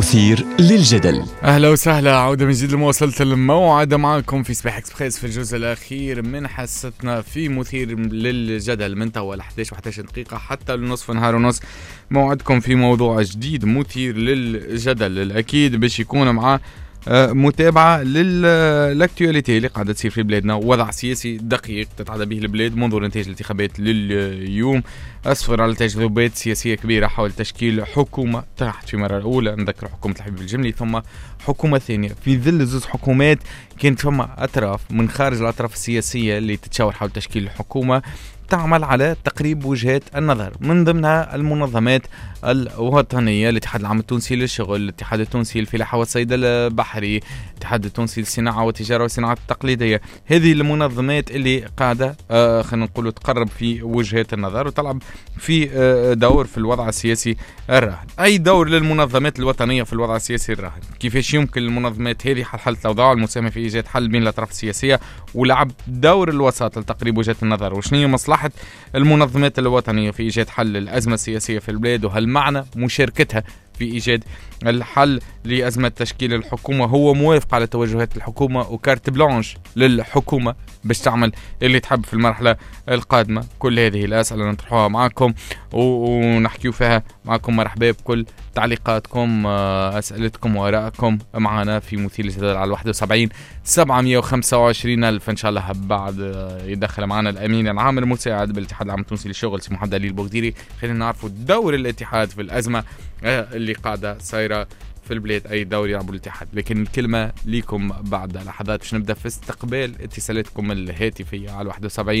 مثير للجدل. أهلا وسهلا، عودة من جديد لمواصلة الموعد معكم في صباح إكسبريس في الجزء الأخير من حصتنا في مثير للجدل من توا ل 11 دقيقة حتى لنصف نهار ونص. موعدكم في موضوع جديد مثير للجدل، الأكيد باش يكون مع متابعة للاكتواليتي اللي قاعدة تصير في بلادنا، وضع سياسي دقيق تتعدى به البلاد منذ نتائج الانتخابات لليوم. أسفر على تجربات سياسية كبيرة حول تشكيل حكومة تحت في مرة أولى نذكر حكومة الحبيب الجملي، ثم حكومة ثانية في ظل زوج حكومات كانت ثم أطراف من خارج الأطراف السياسية اللي تتشاور حول تشكيل الحكومة تعمل على تقريب وجهات النظر، من ضمنها المنظمات الوطنية، الاتحاد العام التونسي للشغل، الاتحاد التونسي للفلاحة والصيد البحري، الاتحاد التونسي للصناعة والتجارة والصناعات التقليدية. هذه المنظمات اللي قاعدة خلينا نقول تقرب في وجهات النظر وتلعب في دور في الوضع السياسي الراهن. أي دور للمنظمات الوطنية في الوضع السياسي الراهن؟ كيفاش يمكن المنظمات هذه حل الأوضاع المساهمة في إيجاد حل بين الأطراف السياسية ولعب دور الوساطة لتقريب وجهات النظر؟ وشنو هي مصلحة المنظمات الوطنية في إيجاد حل الأزمة السياسية في البلاد؟ وهل معنى مشاركتها في إيجاد الحل لأزمة تشكيل الحكومة هو موافق على توجهات الحكومة وكارت بلانش للحكومة باش تعمل اللي تحب في المرحلة القادمة؟ كل هذه الأسئلة نطرحوها معكم ونحكيو فيها معكم. مرحبا بكل تعليقاتكم، أسئلتكم وآرائكم معنا في مثير للجدل على 71 725 ألف. إن شاء الله بعد يدخل معنا الأمين العام المساعد بالاتحاد العام التونسي للشغل سي محمد علي البوغديري. خلينا نعرفوا دور الاتحاد في الأزمة اللي قاعدة صايرة في البلاد، أي دور يلعبوا الاتحاد. لكن الكلمة ليكم بعد لحظات باش نبدأ في استقبال اتصالاتكم الهاتفية على 71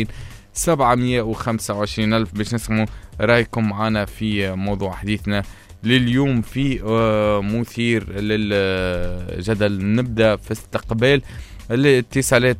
725 ألف باش نسمعوا رأيكم معنا في موضوع حديثنا لليوم في مثير للجدل. نبدأ في استقبال الاتصالات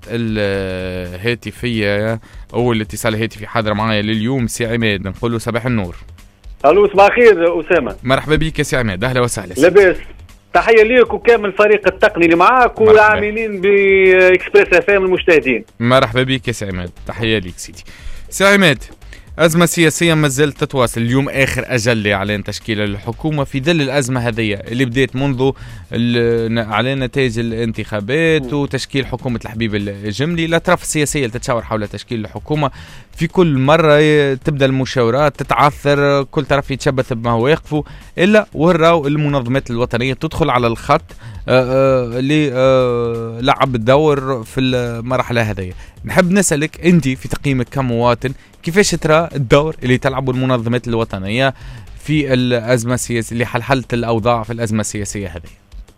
الهاتفية. أول اتصال هاتفي حاضر معايا لليوم سي عماد، نقول له صباح النور. الو صباح الخير أسامة. مرحبا بك يا سي عماد، أهلا وسهلا. لاباس، تحية ليك وكامل فريق التقني اللي معاك والعاملين بإكسبريس اف ام المشاهدين. مرحبا بك يا سي عماد، تحية ليك سيدي. سي عماد، أزمة سياسية ما زالت تتواصل، اليوم آخر أجل لإعلان تشكيل الحكومة في ظل الأزمة هذه اللي بدأت منذ إعلان نتائج الانتخابات وتشكيل حكومة الحبيب الجملي. الأطراف السياسية اللي تتشاور حول تشكيل الحكومة في كل مرة تبدأ المشاورات تتعثر، كل طرف يتشبث بما هو يقفه، إلا وراو المنظمات الوطنية تدخل على الخط اللي لعب الدور في المرحلة هذه. نحب نسألك أنت في تقييمك كمواطن كيفاش ترى الدور اللي تلعبه المنظمات الوطنية في الأزمة السياسية لحل الأوضاع في الأزمة السياسية هذه؟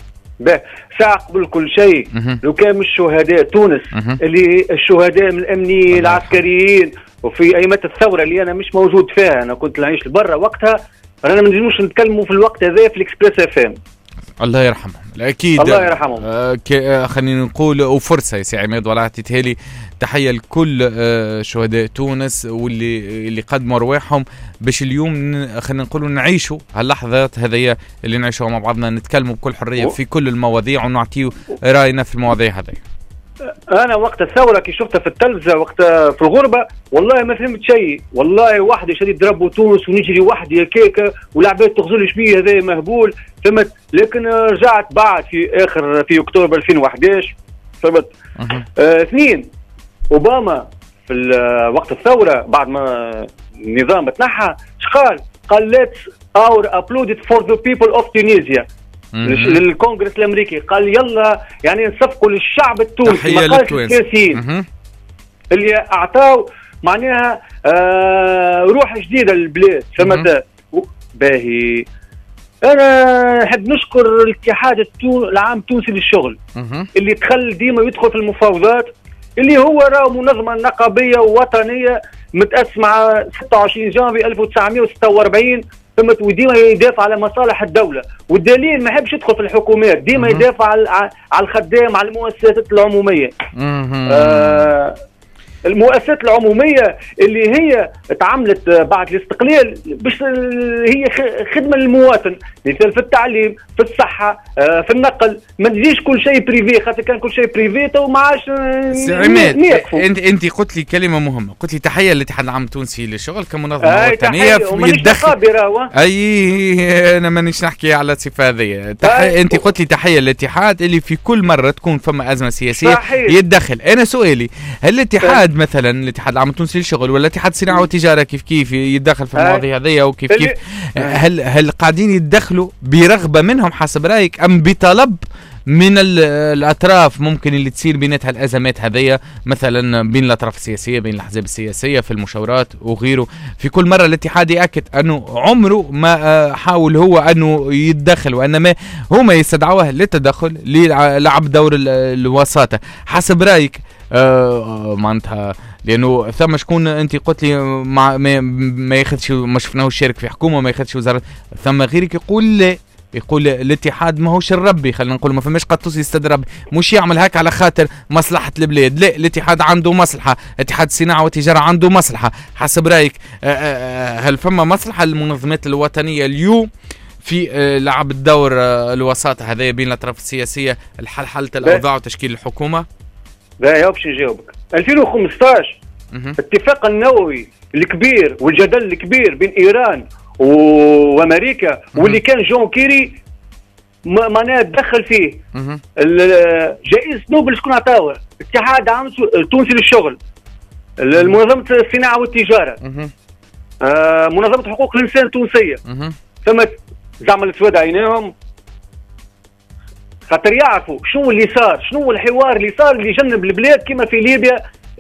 ساعة قبل كل شيء لو كان مش شهداء تونس اللي الشهداء من الأمنيين العسكريين وفي أيامة الثورة اللي أنا مش موجود فيها، أنا كنت نعيش لبرا وقتها، رانا ما نجموش نتكلموا في الوقت هذا في الإكسبريس اف ام. الله يرحمهم، اكيد الله يرحمهم. خلينا نقول وفرصه يا سي عماد ولا عطيتها تحيه لكل شهداء تونس واللي قدموا ارواحهم باش اليوم خلينا نقولوا نعيشوا هاللحظات هذيا اللي نعيشوها مع بعضنا، نتكلموا بكل حريه في كل المواضيع ونعطيو راينا في المواضيع هذه. انا وقت الثوره كي شفتها في التلفزه وقت في الغربه والله ما فهمت شيء، والله وحدي شديد ضربوا تونس ونجري وحدي هكاك والعباد تغزلش بيه هذا مهبول، فهمت. لكن رجعت بعد في اكتوبر 2011 فهمت. اثنين اوباما في وقت الثوره بعد ما النظام تنحى قال let's our uploaded for the people of Tunisia للكونغرس الامريكي، قال يلا يعني نصفقوا للشعب التونسي، ما قالش السياسيين اللي اعطاو معناها روح جديده للبلاد فهمت. باهي انا نحب نشكر الاتحاد العام التونسي للشغل اللي دخل ديما يدخل في المفاوضات، اللي هو راه منظمه نقابيه ووطنيه متأسسة 26 جانفي 1946 فهمت، وديما يدافع على مصالح الدولة، والدليل ما يحبش يدخل في الحكومات، ديما يدافع على الخدام على المؤسسات العمومية. المؤسسات العموميه اللي هي تعاملت بعد الاستقلال باش هي خدمه للمواطن، مثل في التعليم، في الصحه، في النقل. ما تجيش كل شيء بريفي، خاطر كان كل شيء بريفي تو ما عادش. انت قلت لي كلمه مهمه، قلت لي تحيه للاتحاد العام التونسي للشغل كمنظمه وطنيه يتدخل. اي انا مانيش نحكي على الصفه هذه. انت قلت لي تحيه للاتحاد اللي في كل مره تكون فما ازمه سياسيه صحيح. يتدخل. انا سؤالي، هل الاتحاد مثلا الاتحاد العام التونسي للشغل ولا اتحاد الصناعه والتجاره كيف يتدخل في المواضيع هذه، وكيف هل قاعدين يتدخلوا برغبه منهم حسب رايك ام بطلب من الاطراف ممكن اللي تصير بيناتها الازمات هذية، مثلا بين الاطراف السياسيه، بين الاحزاب السياسيه في المشاورات وغيره؟ في كل مره الاتحاد ياكد انه عمره ما حاول هو انه يتدخل، وانما هما يستدعوه للتدخل للعب دور الوساطه. حسب رايك معناتها لانه ثم شكون انت قلت لي ما ياخذش، ما شفناهوش شارك في حكومه، ما ياخذش وزاره، ثم غيرك يقول لا، يقول الاتحاد ماهوش الربي، خلينا نقول ما فماش قطوس يستدرب، مش يعمل هيك على خاطر مصلحه البلاد، لا الاتحاد عنده مصلحه، اتحاد الصناعه والتجاره عنده مصلحه. حسب رايك هل فما مصلحه للمنظمات الوطنيه اليوم في لعب الدور الوساطه هذا بين الاطراف السياسيه لحل الاوضاع وتشكيل الحكومه؟ باهي باش نجاوبك. 2015 الاتفاق النووي الكبير والجدل الكبير بين ايران وامريكا واللي كان جون كيري معناها تدخل فيه. جائزة نوبل شكون عطاوها؟ الاتحاد العام التونسي للشغل، منظمة الصناعة والتجارة، منظمة حقوق الإنسان التونسية. ثم زعما السواد عينيهم خاطر يعرفوا شنو اللي صار، شنو الحوار اللي صار اللي جنب البلاد كما في ليبيا.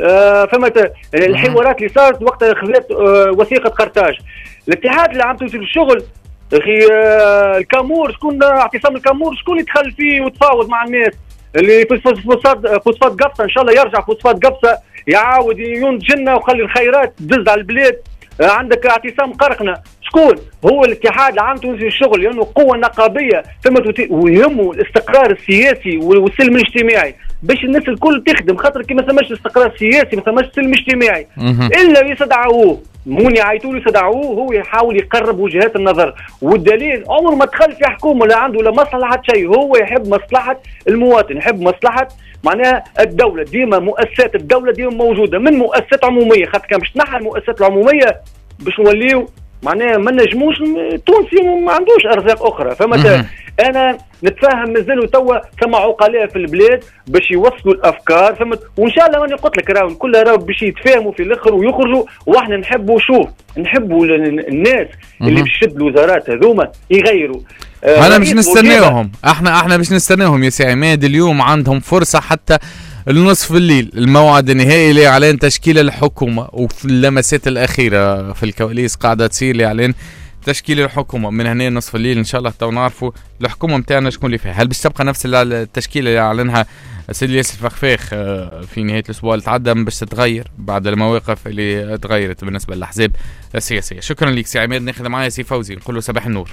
فما الحوارات اللي صارت وقت خذت وثيقة قرطاج. الاتحاد العام التونسي للشغل اخي الكامور، شكون اعتصام الكامور شكون اللي دخل فيه وتفاوض مع الناس اللي في فوسفات قفصه؟ ان شاء الله يرجع فوسفات قفصه يعاود ينتج لنا ويخلي الخيرات تدز على البلاد. عندك اعتصام قرقنه، شكون هو؟ الاتحاد العام التونسي للشغل، لانه قوه نقابيه ويهمه الاستقرار السياسي والسلم الاجتماعي باش الناس الكل تخدم، خاطر كي ما ثماش استقرار سياسي ما ثماش سلم اجتماعي الا يستدعوه. مون يعيطوا له يستدعوه، هو يحاول يقرب وجهات النظر. والدليل عمره ما دخل في حكومه ولا عنده ولا مصلحه شيء، هو يحب مصلحه المواطن، يحب مصلحه معناها الدوله. ديما مؤسسات الدوله ديما موجوده، من مؤسسات عموميه، خاطر كان باش تنحى المؤسسات العموميه باش نوليو معناها ما نجموش. تونسي ما عندوش ارزاق اخرى. فما انا نتفاهم مازالوا توا ثم عقلاء في البلاد باش يوصلوا الافكار. وان شاء الله ماني قلت لك راهو كلها راهو باش يتفاهموا في الاخر ويخرجوا. واحنا نحبوا نحبوا الناس اللي باش يشد الوزارات هذوما يغيروا. انا مش نستناهم، احنا باش نستناهم يا سي عماد. اليوم عندهم فرصه حتى النصف الليل، الموعد النهائي لاعلان تشكيل الحكومه، وفي اللمسات الاخيره في الكواليس قاعده تصير لاعلان تشكيل الحكومه. من هنا نصف الليل ان شاء الله تو نعرفوا الحكومه نتاعنا شكون اللي فيها. هل باش تبقى نفس التشكيله اللي اعلنها السيد ياسر فخفاخ في نهايه الاسبوع اللي تعدى، باش تتغير بعد المواقف اللي تغيرت بالنسبه للاحزاب السياسيه؟ شكرا لك سي عماد. ناخذ معايا سي فوزي، نقول له صباح النور.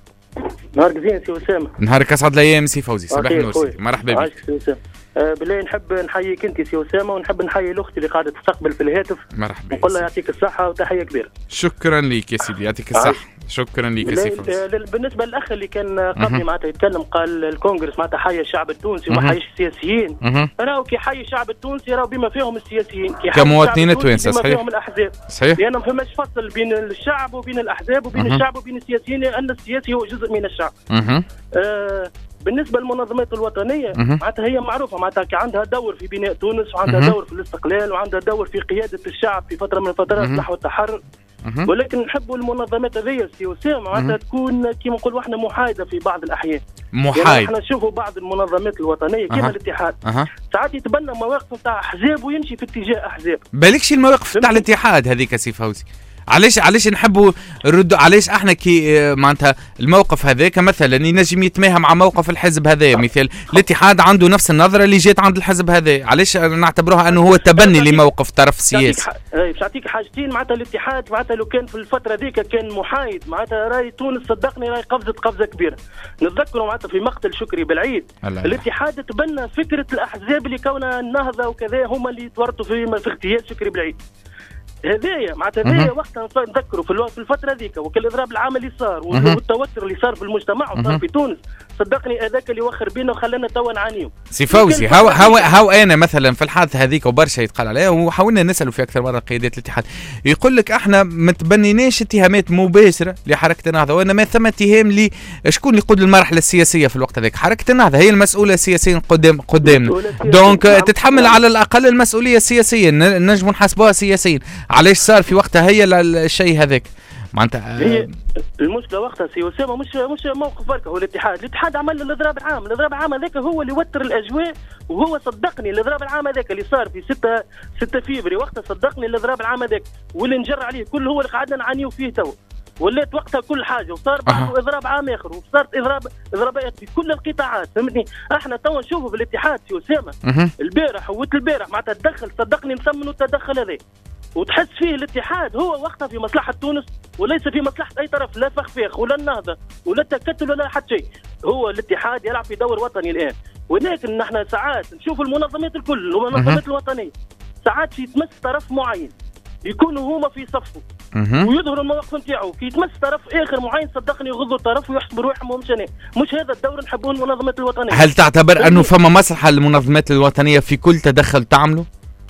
نهارك زين سي اسامه. نهارك اسعد الايام سي فوزي. صباح النور سي، مرحبا بك. بالله نحب نحييك انت سي اسامه، ونحب نحيي الاخت اللي قاعده تستقبل في الهاتف. مرحبا، نقول لها يعطيك الصحه وتحيه كبيره. شكرا لك يا سيدي، يعطيك الصحه. شكرا لك يا سي فوزي. بالنسبه للاخ اللي كان قبلي معناتها يتكلم، قال الكونغرس معناتها حي الشعب التونسي وما حيش السياسيين. راهو كي حي الشعب التونسي راهو بما فيهم السياسيين، كمواطنين توانسه. صحيح، بما فيهم الاحزاب. صحيح، لانه ما فماش فصل بين الشعب وبين الاحزاب وبين الشعب وبين السياسيين، لان السياسي هو جزء من الشعب. بالنسبه للمنظمات الوطنيه معناتها هي معروفه، معناتها عندها دور في بناء تونس، وعندها دور في الاستقلال، وعندها دور في قياده الشعب في فتره من الفترات نحو التحرر. ولكن نحبوا المنظمات هذه سي اسامه معناتها تكون كيما نقولوا احنا محايده في بعض الاحيان. يعني احنا نشوفوا بعض المنظمات الوطنيه كما الاتحاد ساعات يتبنى مواقف نتاع احزاب ويمشي في اتجاه احزاب. بالكش المواقف نتاع الاتحاد هذيك سي فوزي، علاش نحبوا نردوا؟ علاش احنا كي معناتها الموقف هذاك مثلا ينجم يتماهى مع موقف الحزب هذا؟ مثال الاتحاد عنده نفس النظره اللي جات عند الحزب هذا، علاش نعتبروها انه هو تبني لموقف طرف سياسي؟ باش نعطيك حاجتين. معناتها الاتحاد معناتها لو كان في الفتره ذيك كان محايد، معناتها راي تونس صدقني راي قفزه كبيره. نتذكروا معناتها في مقتل شكري بالعيد الاتحاد تبنى فكره الاحزاب اللي كونها النهضه وكذا هما اللي تورطوا في اغتيال شكري بالعيد. هذايا معناتها هذايا وقتها نذكروا في الفتره ذيك وكل الاضراب العام اللي صار والتوتر اللي صار في المجتمع وصار في تونس، صدقني هذاك اللي وخر بينا وخلانا توا نعانيو. سي فوزي هاو انا مثلا في الحادثه هذيك وبرشا يتقال عليها وحاولنا نسالوا في اكثر مره قيادات الاتحاد، يقول لك احنا ما تبنيناش اتهامات مباشره لحركه النهضه، وانما ثم اتهام شكون اللي يقود المرحله السياسيه في الوقت هذاك؟ حركه النهضه هي المسؤوله سياسيا قدامنا، دونك تتحمل على الاقل المسؤوليه السياسيه، نجم نحاسبوها سياسيا. علاش صار في وقتها هي الشيء هذاك؟ معناتها هي المشكله وقتها سي اسامه مش موقف بركه. هو الاتحاد عمل الاضراب العام هذاك هو اللي وتر الاجواء، وهو صدقني الاضراب العام هذاك اللي صار في 6 فيفري وقتها، صدقني الاضراب العام هذاك واللي نجر عليه كل هو اللي قعدنا نعانيو فيه تو. ولات وقتها كل حاجه وصار بعده اضراب عام اخر وصارت اضرابات في كل القطاعات، فهمتني؟ احنا تو نشوفوا في الاتحاد سي اسامه البارح معناتها تدخل، صدقني نثمنوا التدخل هذا وتحس فيه الاتحاد هو وقتها في مصلحة تونس وليس في مصلحة أي طرف، لا فخفاخ ولا النهضة ولا التكتل ولا حتى شيء. هو الاتحاد يلعب في دور وطني الآن، ولكن نحن ساعات نشوف المنظمات الكل والمنظمات الوطنية ساعات في تمس طرف معين يكونوا هما في صفه ويظهروا المواقف نتاعو، كي يتمس طرف آخر معين صدقني يغضوا الطرف ويحسبوا روحهم مش هذا الدور نحبوه المنظمات الوطنية. هل تعتبر أنه فما مصلحة للمنظمات الوطنية في كل تدخل تعمله؟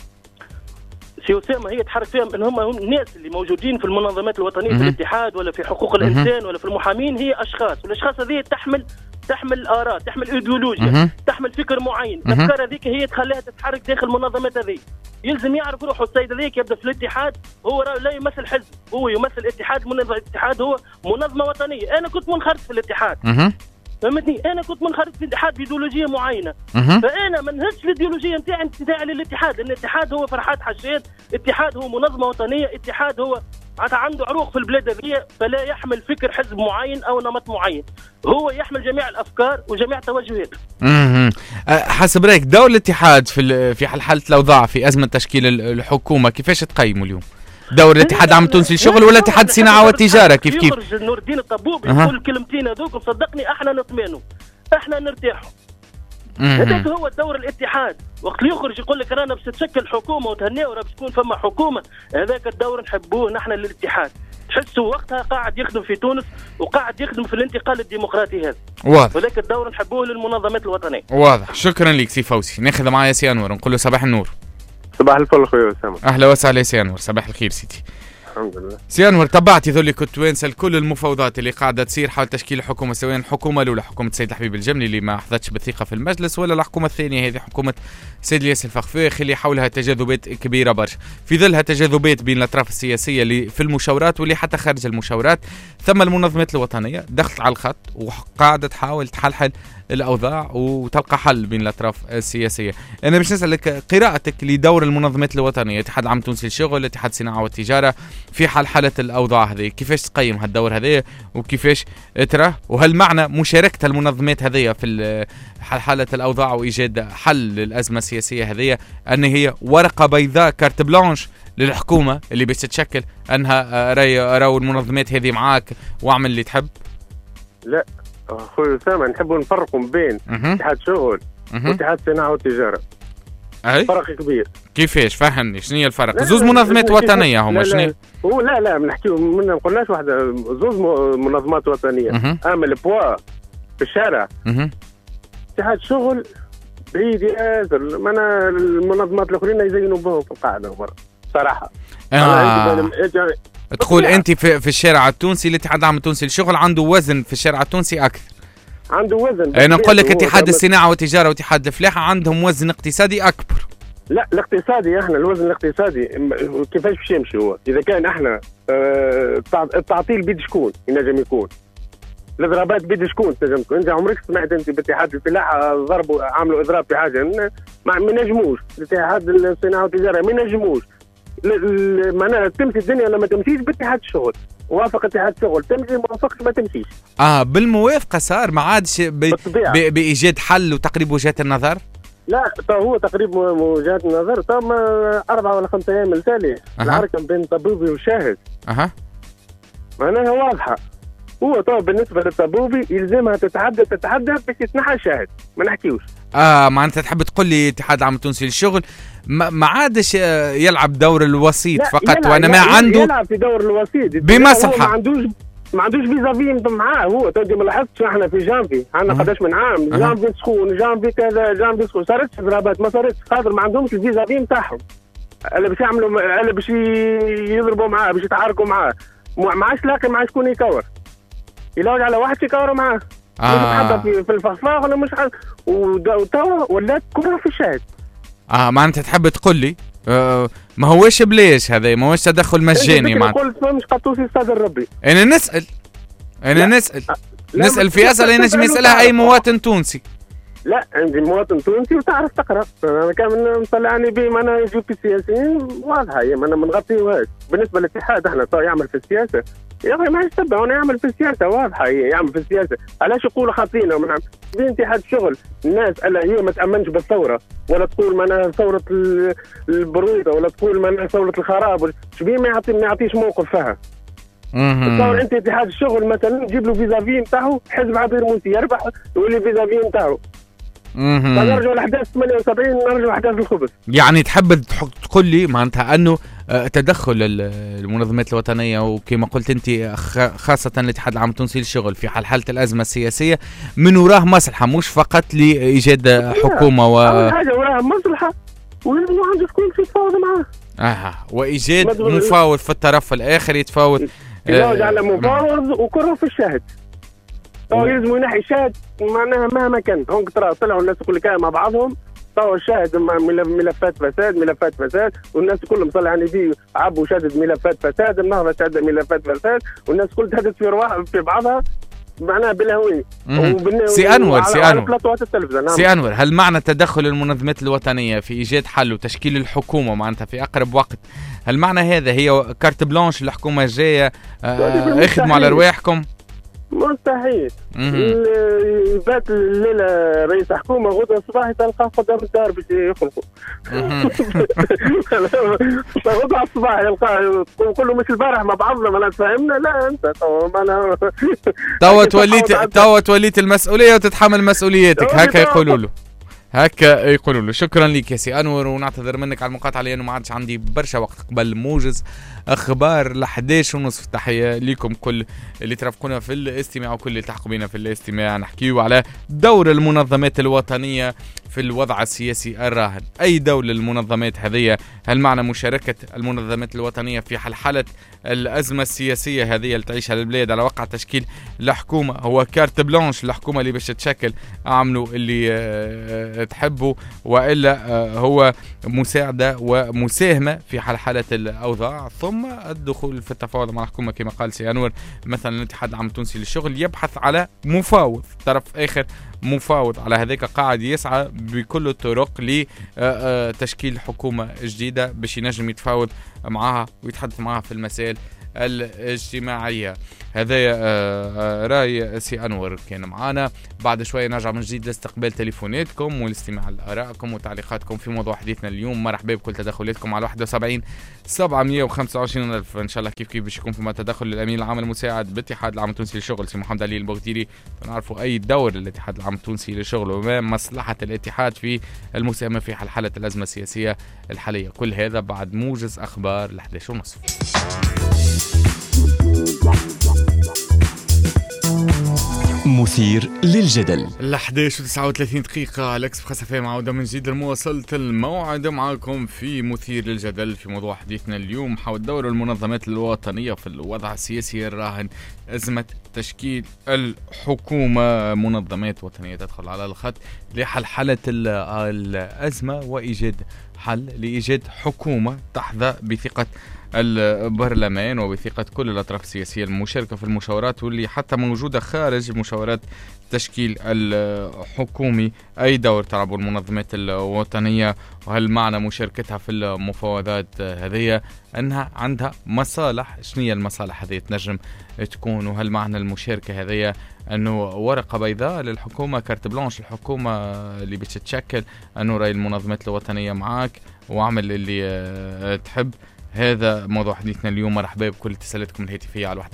سي أسامة هي تحرك فيهم ان هم الناس اللي موجودين في المنظمات الوطنيه في الاتحاد ولا في حقوق الانسان ولا في المحامين هي اشخاص، والاشخاص هذه تحمل اراء، تحمل ايديولوجيا، تحمل فكر معين، الافكار هذيك هي تخليها تتحرك داخل المنظمات هذه. يلزم يعرف روحه السيد هذيك يبدا في الاتحاد هو لا يمثل حزب، هو يمثل الاتحاد. الاتحاد هو منظمه وطنيه. انا كنت منخرط في الاتحاد، فهمتني؟ انا كنت منخرط في الاتحاد بايديولوجيه معينه، فانا ما نهزش الايديولوجيه نتاعي للاتحاد، لان الاتحاد هو فرحات حشاد، الاتحاد هو منظمه وطنيه، الاتحاد هو عنده عروق في البلاد هذه، فلا يحمل فكر حزب معين او نمط معين، هو يحمل جميع الافكار وجميع التوجهات. حسب رايك دور الاتحاد في حالة الاوضاع في ازمه تشكيل الحكومه كيفاش تقيموا اليوم؟ دور الاتحاد عام تونسي للشغل ولا اتحاد الصناعه والتجاره؟ كيف يخرج نور الدين الطبوب يقول الكلمتين هذوك صدقني احنا نطمئنوا، احنا نرتاحوا. هذاك هو دور الاتحاد، وقت اللي يخرج يقول لك رانا باش تشكل حكومه وتهنيوا راه باش تكون فما حكومه، هذاك الدور نحبوه نحن للاتحاد. تحسوا وقتها قاعد يخدم في تونس وقاعد يخدم في الانتقال الديمقراطي هذا، واضح. وذاك الدور نحبوه للمنظمات الوطنيه. واضح. شكرا لك سي فوزي. ناخذ معايا سي انور نقول له صباح النور. صباح الفل خويا اسامه. اهلا وسهلا سي انور. صباح الخير سيدي. الحمد لله. سي انور تبعتي ذولي التوانسه كل المفاوضات اللي قاعده تصير حول تشكيل حكومه، سواء الحكومه الاولى حكومه السيد الحبيب الجملي اللي ما حظتش بالثقه في المجلس، ولا الحكومه الثانيه هذه حكومه السيد الياس الفخفاخ اللي حولها تجاذبات كبيره برشا، في ظلها تجاذبات بين الاطراف السياسيه اللي في المشاورات واللي حتى خارج المشاورات، ثم المنظمات الوطنيه دخلت على الخط وقاعده تحاول تحلحل الاوضاع وتلقى حل بين الاطراف السياسيه. انا باش نسالك قراءتك لدور المنظمات الوطنيه، اتحاد العام التونسي للشغل، اتحاد الصناعه والتجاره، في حلحله الاوضاع هذه، كيفاش تقيم هالدور هذا وكيفاش تراه؟ وهل معنى مشاركه المنظمات هذه في حلحله الاوضاع وايجاد حل للازمه السياسيه هذه ان هي ورقه بيضاء كارت بلانش للحكومه اللي باش تتشكل انها راو المنظمات هذه معاك واعمل اللي تحب؟ لا خويا اسامه نحبوا نفرقوا بين اتحاد شغل واتحاد الصناعه والتجاره. فرق كبير. كيفاش؟ فهمني شنو هي الفرق؟ زوز منظمات وطنيه هما شنو؟ لا نحكيو ما نقولناش واحده، زوز منظمات وطنيه. اما البوا في الشارع اتحاد شغل بعيد ياسر، انا المنظمات الاخرين يزينوا بهم في القاعده برا صراحه. تقول انت في الشارع التونسي الاتحاد العام التونسي للشغل عنده وزن في الشارع التونسي اكثر، عنده وزن. انا نقول لك اتحاد الصناعه والتجاره واتحاد الفلاحه عندهم وزن اقتصادي اكبر. لا الاقتصادي احنا الوزن الاقتصادي كيفاش باش يمشي هو؟ اذا كان احنا التعطيل بيد شكون ينجم يكون؟ الاضرابات بيد شكون تنجم تكون؟ انت عمرك سمعت انت باتحاد الفلاحه ضربوا عملوا اضراب في حاجه؟ ما نجموش. الاتحاد الصناعه والتجاره ما نجموش. معناها تمشي الدنيا ولا ما تمشيش باتحاد الشغل. وافق اتحاد الشغل تمشي، ما وافقش ما تمشيش. بالموافقه صار ما عادش بايجاد حل وتقريب وجهات النظر. لا هو تقريب وجهات النظر. 4 ولا 5 ايام التالي العركه بين طبوبي وشاهد معناها واضحه. هو بالنسبه للطبوبي يلزمها تتحدى باش يتنحى شاهد، ما نحكيوش. معناتها تحب تقول لي الاتحاد العام التونسي للشغل ما عادش يلعب دور الوسيط فقط، وانا ما عنده يلعب في دور الوسيط بمصلحه. ما عندوش فيزافي معاه. هو تجي ما لاحظتش احنا في جانفي عندنا قداش من عام جانفي سخون جانفي كذا جانفي سخون، صارتش ضربات ما صارتش خاطر ما عندهمش الفيزافي نتاعهم اللي باش يعملوا اللي باش يضربوا معاه باش يتعاركوا معاه. ما عادش لاقي مع شكون يكور، يلوج على واحد يكوروا معاه. مش في الفخفاخ ولا مش وتوا ولات كره في الشاهد. معناتها تحب تقول لي ما هوش بلاش هذا، ما هوش تدخل مجاني. معناتها قلت مش قطوسي استاذ ربي. انا نسأل في أسئلة ينجم يسألها أي مواطن تونسي. لا عندي مواطن تونسي وتعرف تقرا. انا كان مطلعني به انا يجوا في السياسيين واضحه، هي انا ما نغطيوهاش. بالنسبه للاتحاد احنا يعمل في السياسه يا اخي ما يتبع، وانا يعمل في السياسه واضحه، هي يعمل في السياسه. علاش يقولوا خاطينا من بين اتحاد الشغل؟ الناس الا هي ما تامنش بالثوره، ولا تقول معناها ثوره البرويضه، ولا تقول معناها ثوره الخراب، شبيه ما يعطيش موقف فيها. تصور انت اتحاد الشغل مثلا تجيب له فيزافي نتاعو حزب عبير موسي يربح يولي فيزافي نتاعو. نرجعوا لاحداث 78 نرجعوا لاحداث الخبز. يعني تحب تقول لي معناتها انه تدخل المنظمات الوطنيه وكما قلت انت خاصه الاتحاد العام التونسي للشغل في حالة الازمه السياسيه من وراه مصلحه، مش فقط لايجاد حكومه اول حاجه وراه مصلحه ولازم عنده شكون يتفاوض معاه. وايجاد مفاوض في الطرف الاخر يتفاوض يلوج على مفاوض وكره في الشاهد. يلزم ينحي الشاهد معناها مهما كان. هم طلعوا الناس كل كانوا مع بعضهم الشاهد ملفات فساد والناس كلهم صلى على النبي عبوا شادد ملفات فساد، النهضه شادت ملفات فساد والناس كلها تهدد في بعضها معناها بالهوية. سي أنور هل معنى تدخل المنظمات الوطنية في إيجاد حل وتشكيل الحكومة معناتها في أقرب وقت، هل معنى هذا هي كارت بلانش الحكومة الجاية اخدموا على رواحكم؟ مستحيل. بات الليلة رئيس حكومة غدوة الصباح تلقاه قدام الدار باش يخلقوا. غدوة الصباح يلقاه كله مش البارح مع بعضنا ما تفهمنا. لا انت توا توليت المسؤولية وتتحمل مسؤوليتك. هكا يقولوا له. شكرا لك يا سي أنور، ونعتذر منك على المقاطعة لأنه ما عادش عندي برشا وقت قبل موجز أخبار 11:30. تحية لكم كل اللي ترافقونا في الاستماع وكل اللي تحقوا بينا في الاستماع. نحكيو على دور المنظمات الوطنية في الوضع السياسي الراهن. أي دولة المنظمات هذه؟ هل معنى مشاركة المنظمات الوطنية في حالة الأزمة السياسية هذه اللي تعيشها البلاد على وقع تشكيل الحكومة هو كارت بلانش الحكومة اللي باش تشكل أعملوا اللي تحبوا، وإلا هو مساعدة ومساهمة في حالة الأوضاع ثم الدخول في التفاوض مع الحكومة كما قال سي أنور؟ مثلا الاتحاد العام التونسي للشغل يبحث على مفاوض، طرف آخر مفاوض على هذاك قاعد يسعى بكل الطرق لتشكيل حكومة جديدة باش ينجم يتفاوض معها ويتحدث معها في المسائل الاجتماعية. هذا رأي سي أنور كان معنا. بعد شوية نرجع من جديد لاستقبال تليفوناتكم والاستماع لآرائكم وتعليقاتكم في موضوع حديثنا اليوم. مرحبا بكل تدخلاتكم على 71 725 ألف. إن شاء الله كيف باش يكون فيما تدخل الأمين العام المساعد بالاتحاد العام التونسي للشغل سي محمد علي البوغديري، نعرفوا أي دور الاتحاد العام التونسي للشغل وما مصلحة الاتحاد في المساهمة في حالة الأزمة السياسية الحالية. كل هذا بعد موجز أخبار 11:30. مثير للجدل 11:39 دقيقة على اكسبريس اف ام. عودة من جديد لمواصلة الموعد معكم في مثير للجدل في موضوع حديثنا اليوم حول دور المنظمات الوطنية في الوضع السياسي الراهن. أزمة تشكيل الحكومة. منظمات وطنية تدخل على الخط لحلحلة الأزمة وإيجاد حل لإيجاد حكومة تحظى بثقة البرلمان وبثقة كل الأطراف السياسية المشاركة في المشاورات واللي حتى موجودة خارج مشاورات التشكيل الحكومي. أي دور تلعب المنظمات الوطنية، وهل معنى مشاركتها في المفاوضات هذه أنها عندها مصالح؟ شنية المصالح هذه تنجم تكون؟ وهل معنى المشاركة هذه أنه ورقة بيضاء للحكومة، كارت بلانش الحكومة اللي بتتشكل، أنه رأي المنظمات الوطنية معاك واعمل اللي تحب؟ هذا موضوع حديثنا اليوم. مرحبا بكل اتصالاتكم الهاتفية على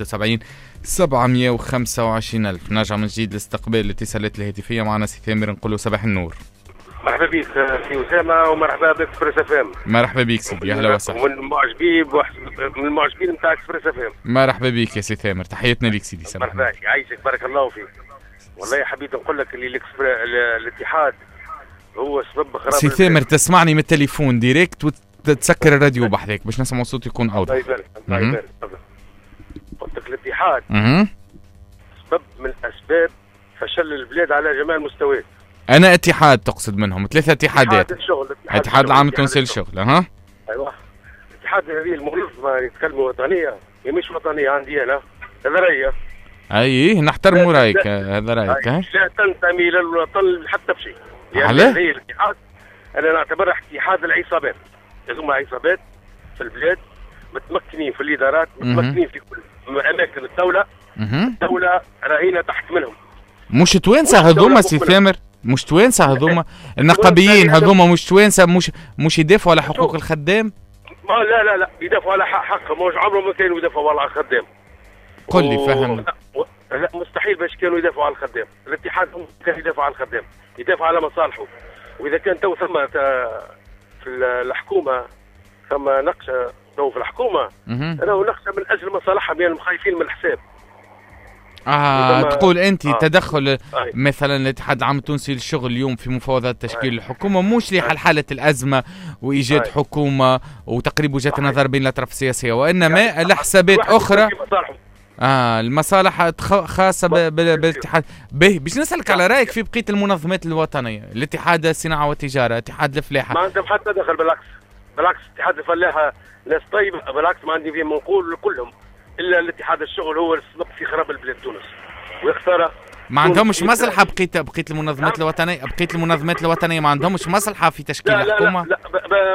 71 725 ألف. نرجع من جديد لاستقبال الاتصالات الهاتفية. معنا سي ثامر، نقول صباح النور. مرحبا بك سي أسامة، ومرحبا بك إكسبريس اف ام. مرحبا بك سيدي، أهلا وسهلا. من المعجبين نتاع إكسبريس اف ام. مرحبا بك يا سي ثامر، تحياتنا ليك سيدي. مرحبا يعيشك، بارك الله فيك. والله حبيت نقول لك اللي الاتحاد هو سبب خراب سي ثامر. تسمعني من التليفون ديريكت وتسكر الراديو بحذاك باش نسمع صوتي يكون اوضح. الله يبارك. قلت لك الاتحاد سبب من اسباب فشل البلاد على جميع المستويات. انا اتحاد تقصد منهم 3 اتحادات؟ اتحاد العام التونسي للشغل. ايوه الاتحاد هذه المنظمه يتكلموا وطنيه، هي مش وطنيه عندي انا، هذا رايي. اي نحترم رايك، هذا رايك. لا تنتمي للوطن حتى بشيء. يعني هذه الاتحاد انا نعتبرها اتحاد العصابات. هذوم عصابات في البلاد متمكنين في الادارات، متمكنين في كل اماكن الدوله. الدوله راهينه تحت منهم. مش توانسه هذوما سي ثامر؟ مش توانسه هذوما النقابيين هذوما؟ مش توانسه؟ مش يدافعوا على حقوق الخدام؟ لا يدافعوا على حقهم. مش عمرهم ما كانوا يدافعوا على الخدام. قل لي فهم. لا مستحيل باش كانوا يدافعوا على الخدام. الاتحاد كان يدافع على الخدام، يدافع على مصالحه. واذا كان تو ثم في الحكومه ثم نقشه تو في الحكومه، انا نقشه من اجل مصالحهم، يعني خايفين من الحساب. تقول انت تدخل مثلا الاتحاد العام التونسي للشغل اليوم في مفاوضات تشكيل الحكومه مش لحلحله الازمه وايجاد حكومه وتقريب وجهات النظر بين الاطراف السياسيه، وانما لحسابات اخرى. المصالح خاصه بالاتحاد. باش نسالك على رايك في بقيه المنظمات الوطنيه، الاتحاد الصناعه والتجاره، اتحاد الفلاحه. ما عندهم حتى دخل، بالعكس اتحاد الفلاحه ناس طيبه، بالعكس ما عندي فيهم نقول كلهم، الا الاتحاد الشغل هو السبب في خراب البلاد تونس ويخسرها. ما عندهمش مصلحه بقيه المنظمات الوطنيه. بقيه المنظمات الوطنيه ما عندهمش مصلحه في تشكيل الحكومه. لا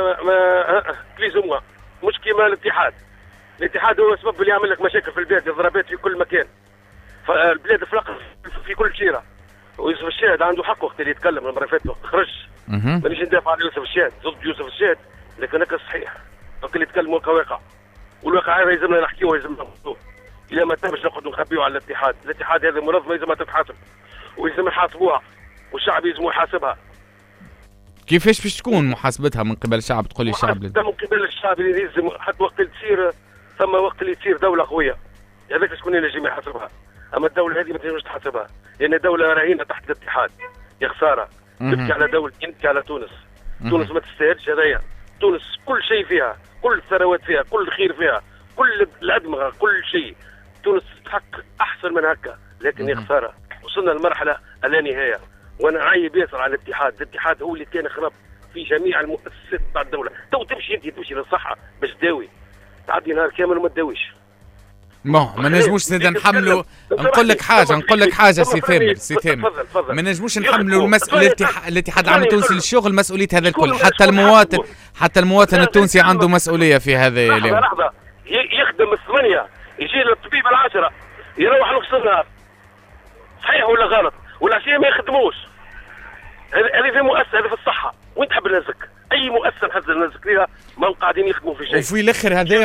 بليزوموا مش كيما الاتحاد. الاتحاد هو السبب اللي يعمل لك مشاكل في البلاد، ضربات في كل مكان، فالبلاد فلقت في كل شيره. ويوسف الشاهد عنده حق وقت اللي يتكلم المره اللي فاتت خرج. مانيش ندافع على يوسف الشاهد، ضد يوسف الشاهد، لكن هكا صحيح وقت اللي يتكلموا كواقع، والواقع هذا يلزمنا نحكيوه، يلزمنا نقولوه. الى ما تمش نقعدوا نخبيو على الاتحاد. الاتحاد هذه منظمه يلزمها تتحاسب ويلزم يحاسبوها، والشعب يلزم يحاسبها. كيفاش باش تكون محاسبتها من قبل الشعب؟ تقول لي الشعب من قبل الشعب اللي يلزم، حتى وقت اللي تصير ثم وقت اللي تصير دوله قويه، هذاك شكون اللي يجي يحاسبها. اما الدوله هذه ما تنجمش تحاسبها، لان الدوله راهينه تحت الاتحاد. يا خساره تبكي على دوله، تبكي على تونس. تونس ما تستاهلش هذايا. تونس كل شيء فيها، كل الثروات فيها، كل الخير فيها، كل الادمغه، كل شيء. تونس تحق احسن من هكا، لكن يا خساره وصلنا لمرحله لا نهايه. وانا عايب ياسر على الاتحاد. الاتحاد هو اللي كان خرب في جميع المؤسسات تاع الدوله. تو تمشي للصحه باش تداوي، تعدي نهار كامل وما تداويش. ما نجموش زاد نحملوا. نقول لك حاجه سي ثامر ما نجموش نحملوا الاتحاد العام التونسي للشغل مسؤوليه هذا الكل. حتى المواطن التونسي عنده مسؤوليه في هذا اليوم. لحظه يخدم 8 يجي للطبيب 10 يروح نص النهار، صحيح ولا غلط؟ والعشيه ما يخدموش. هذه في مؤسسه، هذه في الصحه، وين تحب ننزك؟ اي مؤسسه نحب ننزك ليها ما قاعدين يخدموا في شيء. وفي الاخر هذا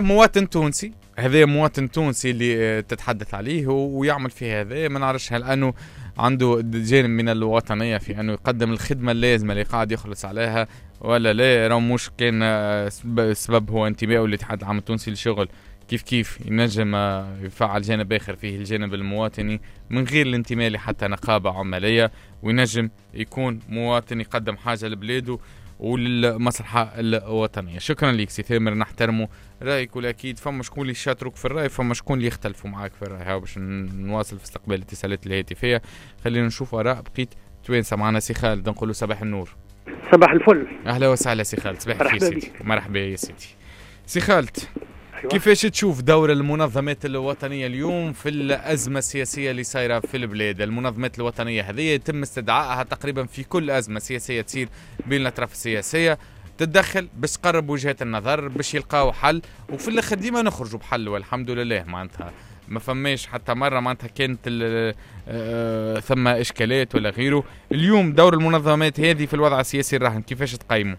مواطن تونسي اللي تتحدث عليه ويعمل في هذا. ما نعرفش هل انه عنده جانب من الوطنيه في انه يقدم الخدمه اللازمه اللي قاعد يخلص عليها ولا لا. راه مش كان السبب هو انتمائه للاتحاد العام التونسي للشغل. كيف ينجم يفعل جانب آخر فيه الجانب المواطني من غير الانتماء لحتى نقابة عمالية، وينجم يكون مواطن يقدم حاجة لبلاده وللمصلحة الوطنية. شكرا لك سي ثامر، نحترموا رأيك، والأكيد فما شكون اللي يشاتروك في الرأي، فما شكون اللي يختلفوا معاك في الرأي. هاو باش نواصل في استقبال الاتصالات الهاتفية. خلينا نشوف آراء بقيت توانسة. معنا سي خالد، نقولوا صباح النور. صباح الفل. أهلا وسهلا سي خالد، صباح الخير سيدي. مرحبا يا سيدي. سي خالد، كيفاش تشوف دور المنظمات الوطنية اليوم في الأزمة السياسية اللي صايرة في البلاد؟ المنظمات الوطنية هذه يتم استدعائها تقريبا في كل أزمة سياسية تصير بين الأطراف السياسية، تتدخل باش تقرب وجهات النظر باش يلقاو حل، وفي الآخر ديما نخرجوا بحل والحمد لله. معناتها ما فماش حتى مرة معناتها كانت ثم إشكالات ولا غيره. اليوم دور المنظمات هذه في الوضع السياسي الراهن كيفاش تقيمه؟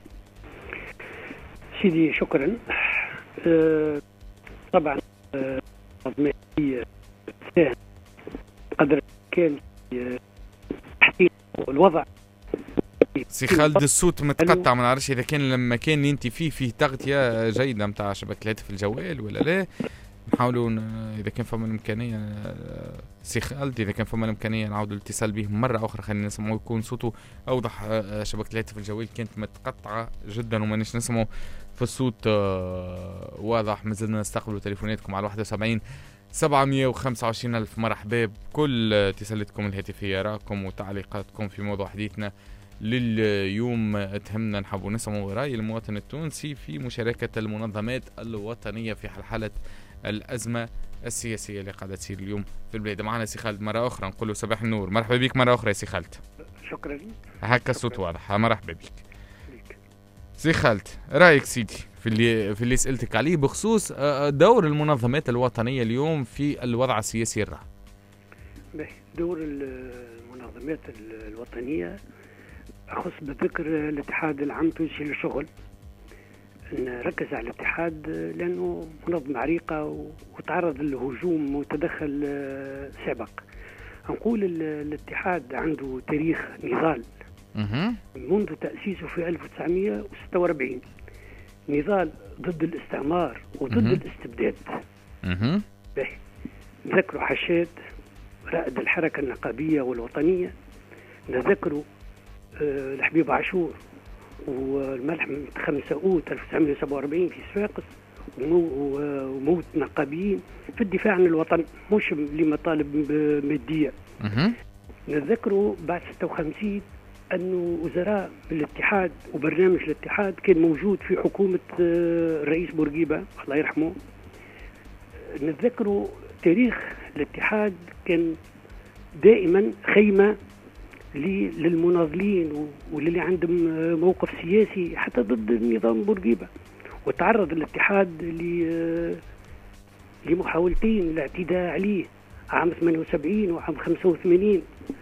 سيدي شكرا. طبعا المنظمات تساهم قدر كان تحقيق الوضع. سي خالد الصوت متقطع، ما نعرفش اذا كان لما كان انت فيه تغطيه جيده نتاع شبكه الهاتف الجوال ولا لا. نحاولوا اذا كان فما الامكانيه سي خالد، اذا كان فما الامكانيه نعاود الاتصال به مره اخرى، خلينا نسمعوا يكون صوته اوضح. شبكه الهاتف الجوال كانت متقطعه جدا ومانيش نسمعوا في الصوت واضح. مازلنا نستقبلوا تليفوناتكم على 71 725 ألف. مرحبا بكل اتصالاتكم الهاتفيه، راكم وتعليقاتكم في موضوع حديثنا لليوم. تهمنا نحبوا نسمعوا رأي المواطن التونسي في مشاركة المنظمات الوطنية في حالة الأزمة السياسية اللي قاعدة تصير اليوم في البلاد. معنا سي خالد مرة أخرى، نقول له صباح النور. مرحبا بك مرة أخرى يا سي خالد. شكرا. هكا الصوت واضح. مرحبا بك سي خالد. رأيك سيدي في اللي سألتك عليه بخصوص دور المنظمات الوطنية اليوم في الوضع السياسي الراهن. دور المنظمات الوطنية أخص بذكر الاتحاد العام التونسي للشغل. نركز على الاتحاد لأنه منظمة عريقة وتعرض للهجوم وتدخل سابق. نقول الاتحاد عنده تاريخ نضال منذ تأسيسه في 1946، نضال ضد الاستعمار وضد الاستبداد. نذكروا حشاد رائد الحركة النقابية والوطنية، نذكروا الحبيب عاشور والملحمة 5 أوت 1947 في صفاقس، وموت نقابيين في الدفاع عن الوطن مش لمطالب مادية. نذكروا بعد 56 أنه وزراء الاتحاد وبرنامج الاتحاد كان موجود في حكومة الرئيس بورقيبة الله يرحمه. نذكروا تاريخ الاتحاد كان دائما خيمة للمناضلين واللي عندهم موقف سياسي حتى ضد النظام بورقيبة، وتعرض الاتحاد لمحاولتين الاعتداء عليه عام 78 وعام 85.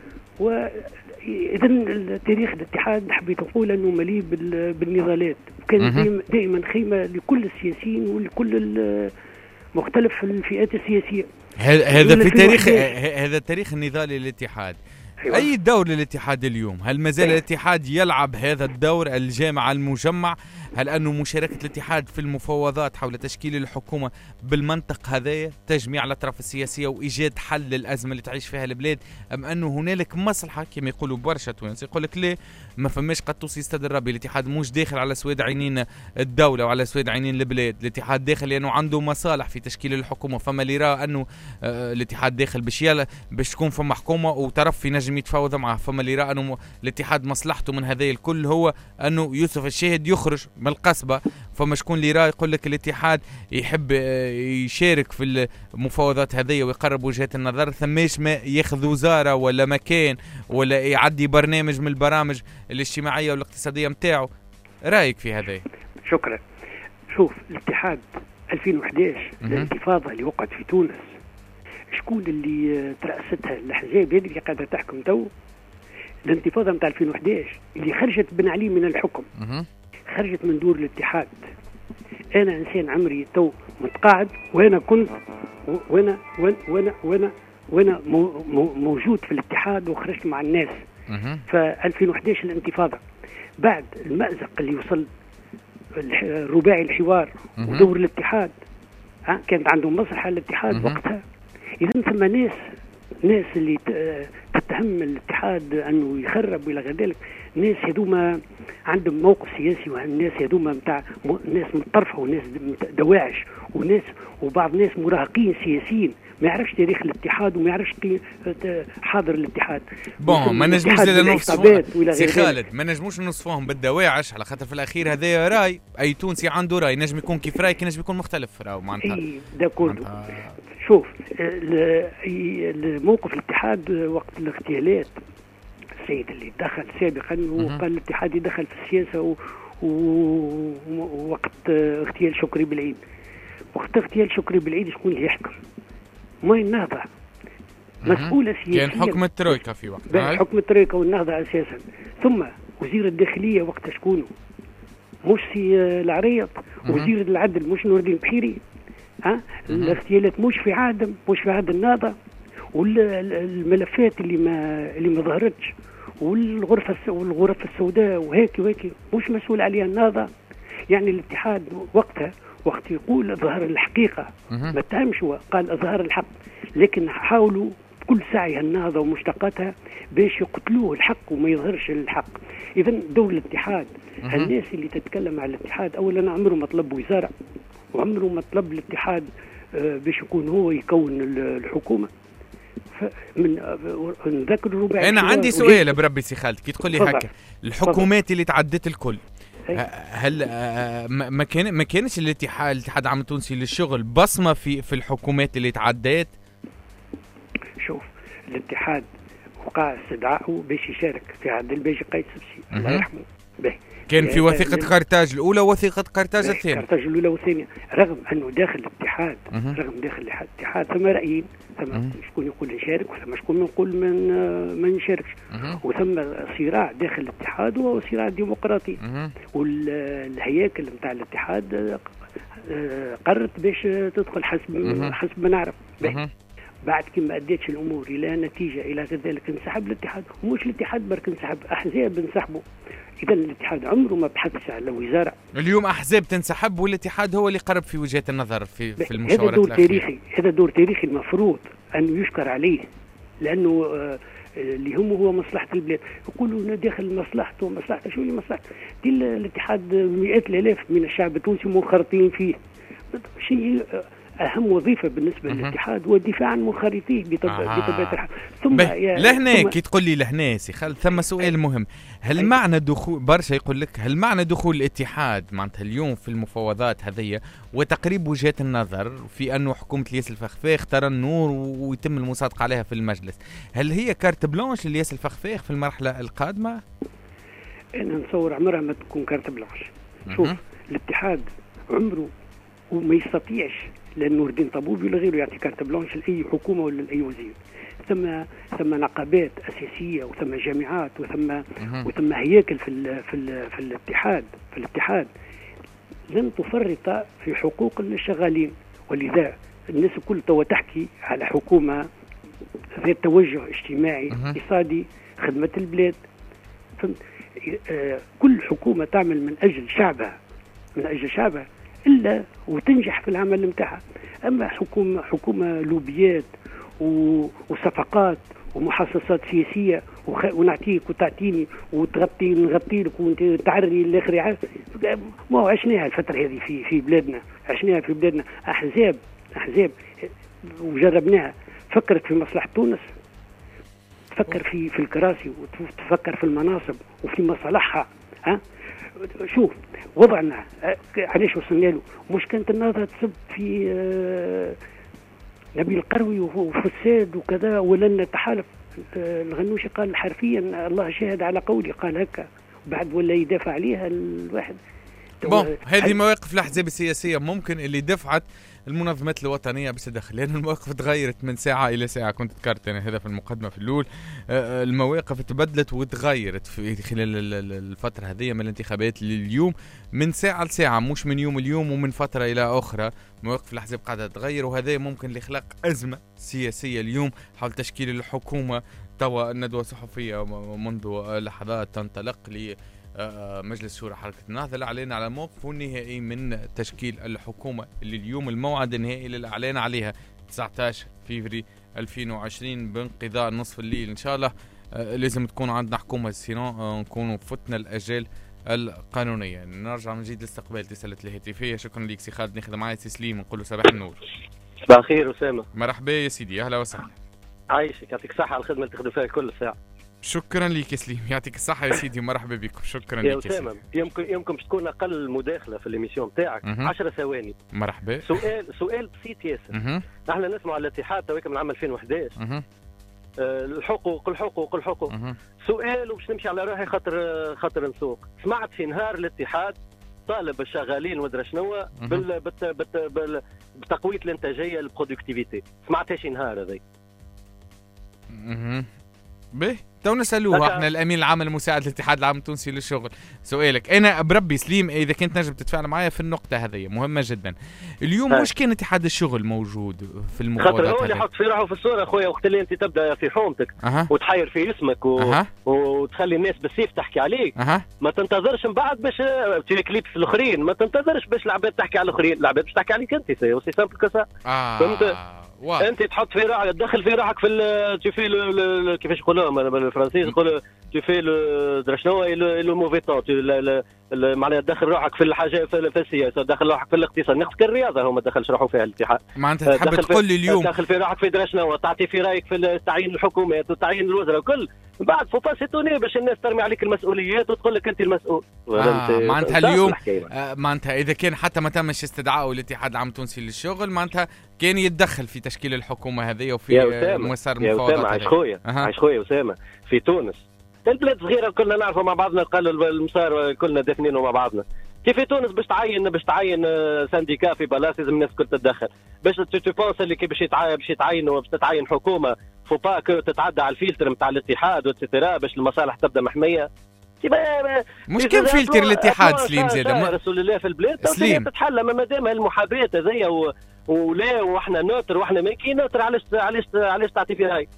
وإذن تاريخ الاتحاد حبيت أقول أنه مليء بالنضالات، كان دائما خيمة لكل السياسيين ولكل مختلف الفئات السياسية. هذا في تاريخ هذا تاريخ النضال للاتحاد. أي دور للاتحاد اليوم؟ هل ما زال الاتحاد يلعب هذا الدور الجامع المجمع؟ هل أنه مشاركة الاتحاد في المفاوضات حول تشكيل الحكومة بالمنطق هذا تجميع الأطراف السياسية وإيجاد حل للأزمة اللي تعيش فيها البلاد، أم أنه هنالك مصلحة كما يقولوا برشا تونس يقول لك لا ما فماش قطوس يستدر ربي، الاتحاد مش داخل على سواد عينين الدولة وعلى سواد عينين البلاد، الاتحاد داخل لأنه عنده مصالح في تشكيل الحكومة. فما اللي يرى أنه الاتحاد داخل باش تكون فما حكومة وطرف في نجم يتفاوض معه، فما اللي يرى أنه الاتحاد مصلحته من هذا الكل هو أنه يوسف الشاهد يخرج من القصبة. فما شكون اللي يرى يقول لك الاتحاد يحب يشارك في المفاوضات هذه ويقرب وجهات النظر، ثماش ما ياخذ وزارة ولا مكان ولا يعدي برنامج من البرامج الاجتماعية والاقتصادية متاعه. رأيك في هذا؟ شكرا. شوف الاتحاد 2011 الانتفاضة اللي وقعت في تونس، شكون اللي ترأستها؟ الأحزاب هذه اللي قاعدة تحكم تو. الانتفاضة متاع 2011 اللي خرجت بن علي من الحكم خرجت من دور الاتحاد. أنا إنسان عمري تو متقاعد وأنا كنت وأنا موجود في الاتحاد وخرجت مع الناس. ف 2011 الانتفاضة بعد المأزق اللي وصل الرباعي الحوار ودور الاتحاد كانت عندهم مصلحة الاتحاد وقتها. إذن ثم ناس اللي تتهم الاتحاد أنه يخرب وإلى غير ذلك. الناس هذوما عندهم موقف سياسي، والناس هذوما نتاع ناس متطرفه وناس دواعش وناس وبعض ناس مراهقين سياسيين ما يعرفش تاريخ الاتحاد وما يعرفش حاضر الاتحاد. بون ما نجموش سي خالد ما نجموش نوصفوهم بالدواعش على خاطر في الاخير هذا راي اي تونسي عنده راي، نجم يكون كيف رايك نجم يكون مختلف راهو معناتها. شوف الموقف الاتحاد وقت الاغتيالات السيد اللي دخل سابقا وقال الاتحاد يدخل في السياسه ووقت اغتيال شكري بالعيد. وقت اغتيال شكري بالعيد شكون اللي يحكم؟ ما النهضة مسؤولة سياسية. كان حكم الترويكا في وقت حكم الترويكا والنهضة أساسا. ثم وزير الداخلية وقت شكونه؟ مش سي العريض. وزير العدل مش نور الدين بحيري. الاغتيالات مش في عهد النهضة. والملفات اللي ما ظهرتش والغرف السوداء وهيك مش مسؤول عليها النهضة. يعني الاتحاد وقت يقول ظهر الحقيقة ما اتهمش، هو قال اظهار الحق، لكن حاولوا بكل سعي النهضة ومشتقاتها باش يقتلوه الحق وما يظهرش الحق. اذا دور الاتحاد الناس اللي تتكلم على الاتحاد اولا عمره ما طلب وزارة، وعمره ما طلب الاتحاد باش يكون هو يكون الحكومة. من ذاك الربع انا عندي سؤال بربي سي خالد، كي تقول لي هكا الحكومات اللي تعدت الكل هل ما كانش الاتحاد العام التونسي للشغل بصمة في الحكومات اللي تعدت؟ شوف الاتحاد وقع استدعاءه باش يشارك في عهد الباشا قايد سبسي الله يرحمه. كان في وثيقة قرطاج الأولى ووثيقة قرطاج الثانية. قرطاج الأولى والثانية رغم أنه داخل الاتحاد ثم رأيين، ثم شكون يقول نشارك وثم شكون يقول ما نشاركش، وثم صراع داخل الاتحاد وهو صراع ديمقراطي. والهياكل نتاع الاتحاد قررت باش تدخل حسب ما نعرف. بعد كما أديتش الأمور إلى نتيجة إلى ذلك انسحب الاتحاد، ومش الاتحاد برك انسحب، أحزاب انسحبوا. إذا الاتحاد عمره ما بحثش على وزارة. اليوم أحزاب تنسحب والاتحاد هو اللي قرب في وجهة النظر في المشاورات الأخيرة. هذا دور تاريخي المفروض أن يشكر عليه، لأنه اللي هم هو مصلحة البلاد. يقولوا داخل مصلحته ومصلحته، شو اللي مصلحته؟ الاتحاد مئات الآلاف من الشعب التونسي منخرطين فيه. شيء أهم وظيفة بالنسبة للاتحاد هو الدفاع عن منخرطيه بطبيعة الحال. ثم لهنا كي تقول لي لهنا سي خالد ثم سؤال مهم، هل معنى دخول برشا يقول لك هل معنى دخول الاتحاد معناتها اليوم في المفاوضات هذه وتقريب وجهات النظر في أنه حكومة الياس الفخفاخ ترى النور ويتم المصادقة عليها في المجلس، هل هي كارت بلانش للياس الفخفاخ في المرحلة القادمة؟ أنا نصور عمرها ما تكون كارت بلانش. شوف الاتحاد عمره وما يستطيعش لأن نور الدين طابوبي ولا غيره يعطي كارت بلانش لأي حكومة ولا لأي وزير. ثم نقابات أساسية وثم جامعات وثم هياكل في الاتحاد لن تفرط في حقوق الشغالين. ولذا الناس الكل توا تحكي على حكومة ذات توجه اجتماعي اقتصادي خدمة البلاد. كل حكومة تعمل من أجل شعبها إلا وتنجح في العمل متاعها. أما حكومة لوبيات وصفقات ومحاصصات سياسية ونعطيك وتعطيني وتغطي نغطي لك وتعري الآخر، ما هو عشناها الفترة هذه في بلادنا، أحزاب وجربناها. فكرت في مصلحة تونس، تفكر في الكراسي وتفكر في المناصب وفي مصالحها. شوف وضعنا علاش وصلنا له، مش كانت النهضة تسب في نبيل القروي وفساد وكذا ولن نتحالف. الغنوشي قال حرفيا الله شاهد على قولي، قال هكا بعد ولا يدافع عليها الواحد. هذه مواقف الأحزاب السياسية ممكن اللي دفعت المنظمات الوطنية باش تدخل، لأن المواقف تغيرت من ساعة إلى ساعة. كنت ذكرت أنا هذا في المقدمة في الأول، المواقف تبدلت وتغيرت في خلال الفترة هذه من الانتخابات لليوم، من ساعة لساعة، مش من يوم اليوم ومن فترة إلى أخرى. مواقف الأحزاب قاعدة تتغير، وهذا ممكن لخلق أزمة سياسية اليوم حول تشكيل الحكومة. توا الندوة الصحفية منذ لحظات تنطلق مجلس شورى حركة النهضة الإعلان على موقفه النهائي من تشكيل الحكومة اللي اليوم الموعد النهائي للإعلان عليها 19 فبراير 2020 بانقضاء نصف الليل إن شاء الله. لازم تكون عندنا حكومة، سينو نكونوا فتنا الأجال القانونية. نرجع من جديد لاستقبال اتصالات الهاتفية. شكرا لك سي خالد. ناخذ معي سي سليم نقول له صباح النور. صباح الخير أسامة. مرحبا يا سيدي، أهلا وسهلا. عايشك، يعطيك الصحة على الخدمة اللي تخدم فيها كل ساعة. شكرا لك يا سليم، يعطيك الصحة يا سيدي ومرحبا بكم. شكرا لك يا أسامة. يمكن باش تكون أقل مداخلة في الإميسيون بتاعك 10 ثواني. مرحبا. سؤال بسيط ياسر. نحن نسمع على الاتحاد تويك من عام 2011 الحقوق. سؤال وباش نمشي على روحي خاطر نسوق. سمعت في نهار الاتحاد طالب الشغالين ودرا شنو بتقوية الانتاجية البرودكتيفيتي. سمعتها شي نهار هذي؟ به تو نسألوه احنا الامين العام المساعد للاتحاد العام التونسي للشغل. سؤالك انا بربي سليم، اذا كنت نجم تتفاعل معايا في النقطه هذه مهمه جدا. اليوم مش كان اتحاد الشغل موجود في المفاوضات؟ خاطر هو اللي حط في روحه في الصوره خويا، وقت اللي انت تبدا في حومتك وتحير في اسمك وتخلي الناس بالسيف تحكي عليك. ما تنتظرش من بعد باش تكليبس الاخرين، ما تنتظرش باش العباد تحكي على الاخرين، العباد باش تحكي عليك انت. سي سامبل كسا. فهمت؟ انت تحط في روحك، تدخل في روحك في كيفاش يقولوها بالفرنسي، يقولوا تفي درا شنو لو موفي طون، معناها تدخل روحك في الحاجه في السياسه، تدخل روحك في الاقتصاد، نفس الرياضه هو ما دخلش روحه فيها الاتحاد. معناتها تحب تقول لي اليوم تدخل في روحك في درا شنو، تعطي في رايك في تعيين الحكومات وتعيين الوزراء وكل، بعد فو با سيتوني باش الناس ترمي عليك المسؤوليات وتقول لك انت المسؤول. معناتها اليوم معناتها اذا كان حتى ما تمش استدعاء الاتحاد العام التونسي للشغل معناتها كان يتدخل في تشكيل الحكومه هذه وفي مسار المفاوضات. عايش خويا اسامه في تونس البلاد صغيره كلنا نعرفوا مع بعضنا، قالوا المسار كلنا دافنينه مع بعضنا. كيف في تونس باش تعين سانديكا في بلاص لازم الناس الكل تتدخل. باش تبونس اللي كي باش يتعينوا باش تتعين حكومه فو با تتعدى على الفلتر نتاع الاتحاد وتسيتيرا باش المصالح تبدا محميه. مش كان فلتر الاتحاد سليم زاده رسول الله في البلاد سليم تتحلى ما دام المحاباه هذيا ولا واحنا نوتر واحنا ما كي نوتر. علاش تعطي في هاي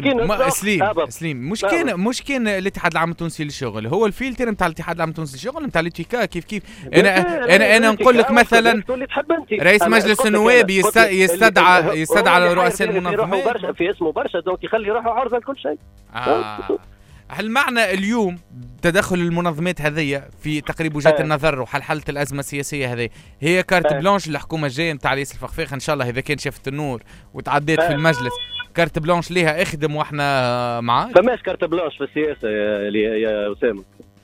سليم مش كان الاتحاد العام التونسي للشغل هو الفلتر نتاع الاتحاد العام التونسي للشغل نتاع الاتيكا. كيف انا نقول لك مثلا رئيس مجلس النواب يستدعى رؤساء المنظمات في اسمه برشا دونك يخلي روحه عرضه لكل شيء. هل معنى اليوم تدخل المنظمات هذه في تقريب وجهات النظر وحل الأزمة السياسية هذه هي كارت بلانش للحكومة الجاية نتاع رئيس الفخفاخ إن شاء الله إذا كان شافت النور وتعديت في المجلس كارت بلانش ليها اخدم واحنا معاك؟ فماش كارت بلانش في السياسة يا أسامة.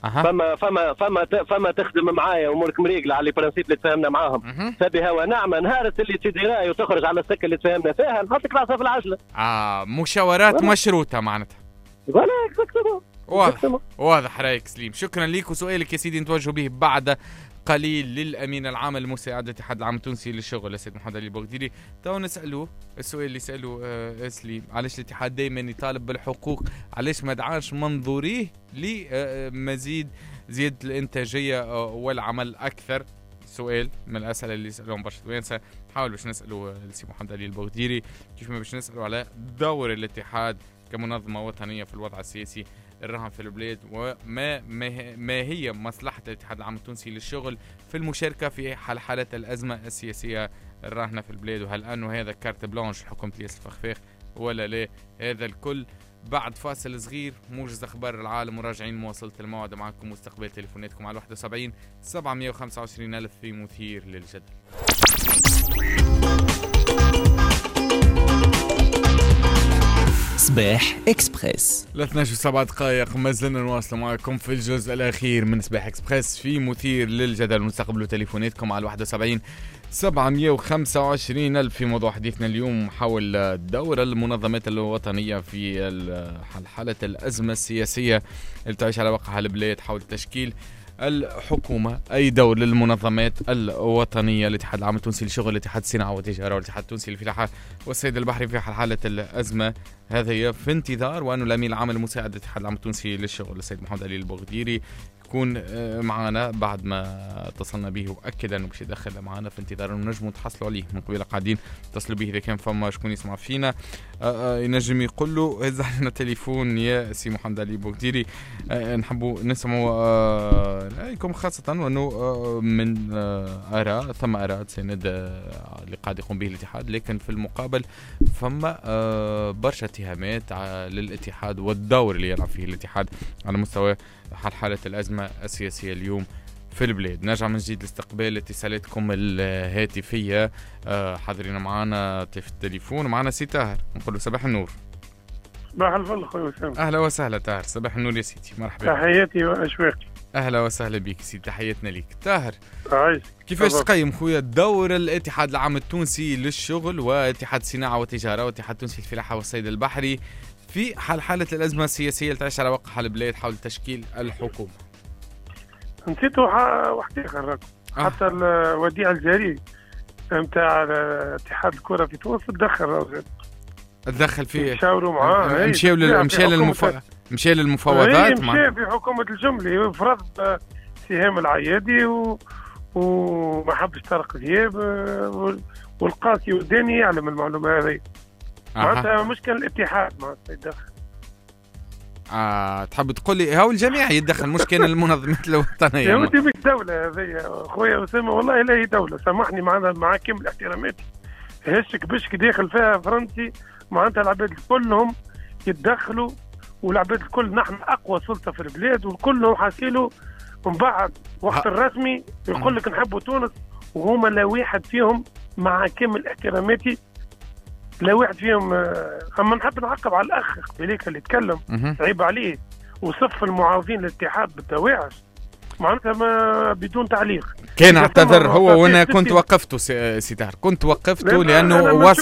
فما تخدم معايا امورك مريقله على البرانسيب اللي تفاهمنا معاهم فبها ونعمه. نهار اللي تدي راي وتخرج على السكه اللي تفاهمنا فيها نحطك راسها في العجله. مشاورات مشروطه معناتها. واضح واضح رايك سليم. شكرا ليك. وسؤالك يا سيدي نتوجه به بعد قليل للامين العام المساعد الاتحاد العام التونسي للشغل السيد محمد علي البوغديري. تو نسالوه السؤال اللي سالوه سليم، علاش الاتحاد دائما يطالب بالحقوق؟ علاش ما دعاش منظوريه لمزيد زياده الانتاجيه والعمل اكثر؟ سؤال من الاسئله اللي سالوهم برشا توانسه. نحاول باش نسالوا السيد محمد علي البوغديري كيف ما باش نسالوا على دور الاتحاد كمنظمه وطنيه في الوضع السياسي الراهن في البلاد، وما هي مصلحة الاتحاد العام التونسي للشغل في المشاركة في حالة الأزمة السياسية الراهنة في البلاد، وهل أنه هذا كارت بلانش لحكومة الياس الفخفاخ ولا لا؟ هذا الكل بعد فاصل صغير. موجز أخبار العالم وراجعين مواصلة الموعد معكم واستقبال تليفوناتكم على 71 725 ألف في مثير للجدل. صباح اكسبريس 12 دقائق ما زلنا نواصل معكم في الجزء الأخير من صباح اكسبريس في مثير للجدل. ونستقبلوا تليفوناتكم على 71 725 ألف في موضوع حديثنا اليوم حول دور المنظمات الوطنية في حالة الأزمة السياسية اللي تعيش على واقعها البلاد، حول تشكيل الحكومة، أي دور للمنظمات الوطنية، الاتحاد العام التونسي للشغل، الاتحاد الصناعة والتجارة، والاتحاد التونسي للفلاحة والصيد البحري في حالة الأزمة هذه، في انتظار وأنه الأمين العام المساعد الاتحاد العام التونسي للشغل السيد محمد علي البوغديري يكون معنا بعد ما اتصلنا به وأكد أنه باش يدخل معنا في انتظار نجموا تحصلوا عليه من قبل قاعدين اتصلوا به. إذا كان فما شكون يسمع فينا ينجم يقول له هز علينا تليفون يا سي محمد علي بوكديري، نحبوا نسمعوا رأيكم خاصة وأنه من آراء ثم آراء تساند اللي قاعد يقوم به الاتحاد، لكن في المقابل فما برشا اتهامات للاتحاد والدور اللي يلعب فيه الاتحاد على مستوى حالة الأزمة السياسية اليوم في البلاد. نرجع من جديد لاستقبال اتصالاتكم الهاتفية. حاضرين معنا في التليفون معنا سي طاهر، نقول له صباح النور. صباح الفل خويا وسام. أهلا وسهلا طاهر، صباح النور يا سيدي، مرحبا. تحياتي وأشواقي. أهلا وسهلا بك سيدي، تحياتنا ليك. طاهر عايش كيفاش تقيم خويا دور الاتحاد العام التونسي للشغل واتحاد الصناعة والتجارة والاتحاد التونسي للفلاحة والصيد البحري في حالة الأزمة السياسية اللي تعيش على وقع البلاد حول تشكيل الحكومة؟ نسيتوا واحد آخر حتى الوديع الجاري نتاع اتحاد الكرة في تونس تدخل فيه، شاوروا معاه، مشى للمفاوضات، مشى في حكومة الجملة فرض سهام العيادي وما حبش طارق ذياب والقاسي والداني يعلم المعلومة هذه. معناتها مش كان الاتحاد معناتها يتدخل. تحب تقول لي هاو الجميع يتدخل مش كان المنظمات الوطنية؟ يا ودي مش دولة هذه خويا أسامة، والله لا هي دولة، سامحني مع كامل احتراماتي. هشك بشك داخل فيها فرنسي معناتها العباد كلهم يتدخلوا، والعباد الكل نحن أقوى سلطة في البلاد وكلهم حاسيلوا من بعد وقت الرسمي يقول لك نحبوا تونس، وهما لا واحد فيهم مع كامل احتراماتي لا واحد فيهم. اما نحب نعقب على الاخ قبيليك اللي يتكلم عيب عليه وصف المعارضين للاتحاد بالدواعش معناتها ما بدون تعليق. كان اعتذر هو وانا كنت وقفته سي طاهر، كنت وقفته لانه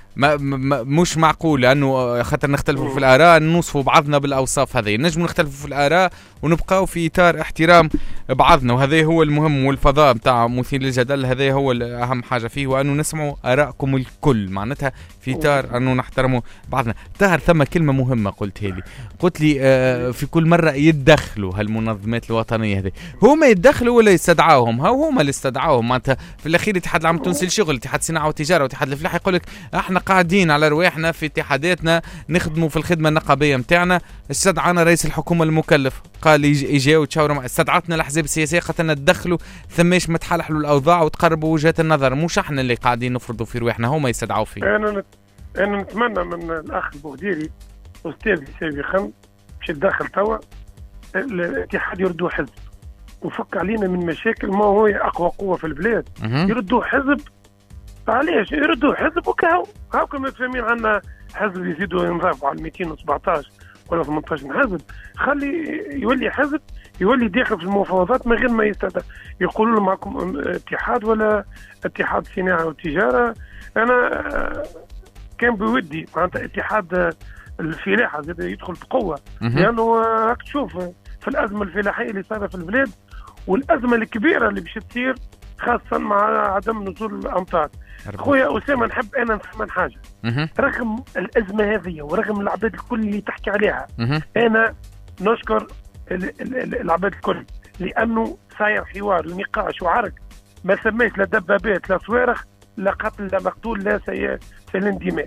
مش معقول، لانه خاطر نختلفوا في الاراء نوصفوا بعضنا بالاوصاف هذه، نجم نختلفوا في الاراء ونبقاو في اطار احترام بعضنا، وهذا هو المهم، والفضاء نتاع مثير للجدل هذا هو اهم حاجه فيه، وانه نسمعوا ارائكم الكل معناتها في اطار انه نحترموا بعضنا. طاهر ثم كلمه مهمه قلت لي في كل مره يتدخلوا هالمنظمات الوطنيه هذه، هما يتدخلوا ولا يستدعوهم؟ هما اللي استدعوهم معناتها في الاخير الاتحاد العام التونسي للشغل، اتحاد الصناعه والتجاره واتحاد الفلاحه يقول لك احنا قاعدين على رواحنا في اتحاداتنا نخدموا في الخدمه النقابيه نتاعنا، استدعانا رئيس الحكومه المكلف قال يجي وتشاوروا، استدعتنا الاحزاب السياسيه قالت تدخلوا ثماش ما تحلحلوا الاوضاع وتقربوا وجهات النظر، مش احنا اللي قاعدين نفرضوا في رواحنا، هما يستدعوا فيه. انا نتمنى من الاخ البوغديري استاذي سابقا باش يتدخل توا الاتحاد يردوا حزب وفك علينا من مشاكل، ما هو اقوى قوه في البلاد يردوا حزب. علاش يردوا حزب وكاو هاكم فاهمين عنا حزب يزيدوا ينضافوا على 217 ولا 18 حزب، خلي يولي حزب يولي داخل في المفاوضات من غير ما يستدعى يقولوا له معكم اتحاد ولا اتحاد صناعه والتجاره. انا كان بودي معناتها اتحاد الفلاحه زاد يدخل بقوه، لانه راك تشوف في الازمه الفلاحيه اللي صارت في البلاد والازمه الكبيره اللي باش تصير خاصه مع عدم نزول الامطار. خويا اسامه نحب انا نفهم حاجه، رغم الازمه هذه ورغم العباد الكل اللي تحكي عليها انا نشكر العباد الكل، لانه صاير حوار ونقاش وعرق، ما سميت لا دبابات لا صواريخ لا قتل لا مقتول لا سيلان دماء.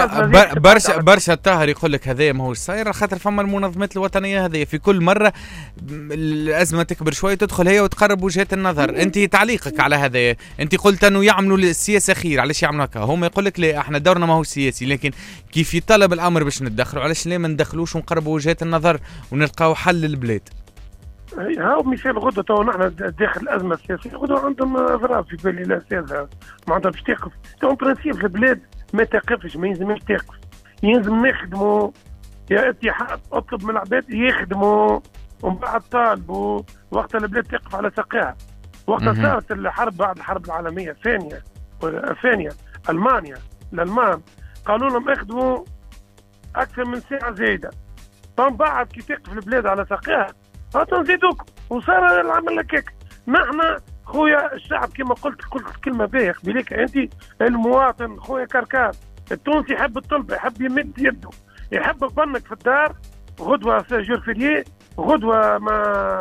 برشا طاهر يقول لك هذايا ماهوش صاير خاطر فما المنظمات الوطنيه هذه في كل مره الازمه تكبر شويه تدخل هي وتقرب وجهات النظر. انت تعليقك على هذايا، انت قلت انه يعملوا السياسه خير، علاش يعملوا هكا؟ هم يقول لك لا احنا دورنا ماهوش سياسي، لكن كيف يطلب الامر باش ندخلوا، علاش لا ما ندخلوش ونقربوا وجهات النظر ونلقاو حل للبلاد؟ هاو مثال غدوة تو نحن داخل الأزمة السياسية غدوة عندهم أضرار في بالي لا سياسة معناتها باش تقف. تو برانسيب في البلاد ما تقفش، ما يلزمش تقف، يلزم نخدموا يا اتحاد اطلب من العباد يخدموا ومن بعد طالبوا وقت البلاد تقف على ساقها. وقت صارت الحرب بعد الحرب العالمية الثانية ألمانيا الألمان قالوا لهم اخدموا أكثر من ساعة زايدة، من بعد كي تقف البلاد على ساقها نزيدوكم وصار العمل هكاك. نحن خويا الشعب كما قلت كلمه باهيه قبيلك، انت المواطن خويا كركار التونسي يحب الطلبه، يحب يمد يده، يحب يبنك في الدار غدوه ساجور فيريي غدوه ما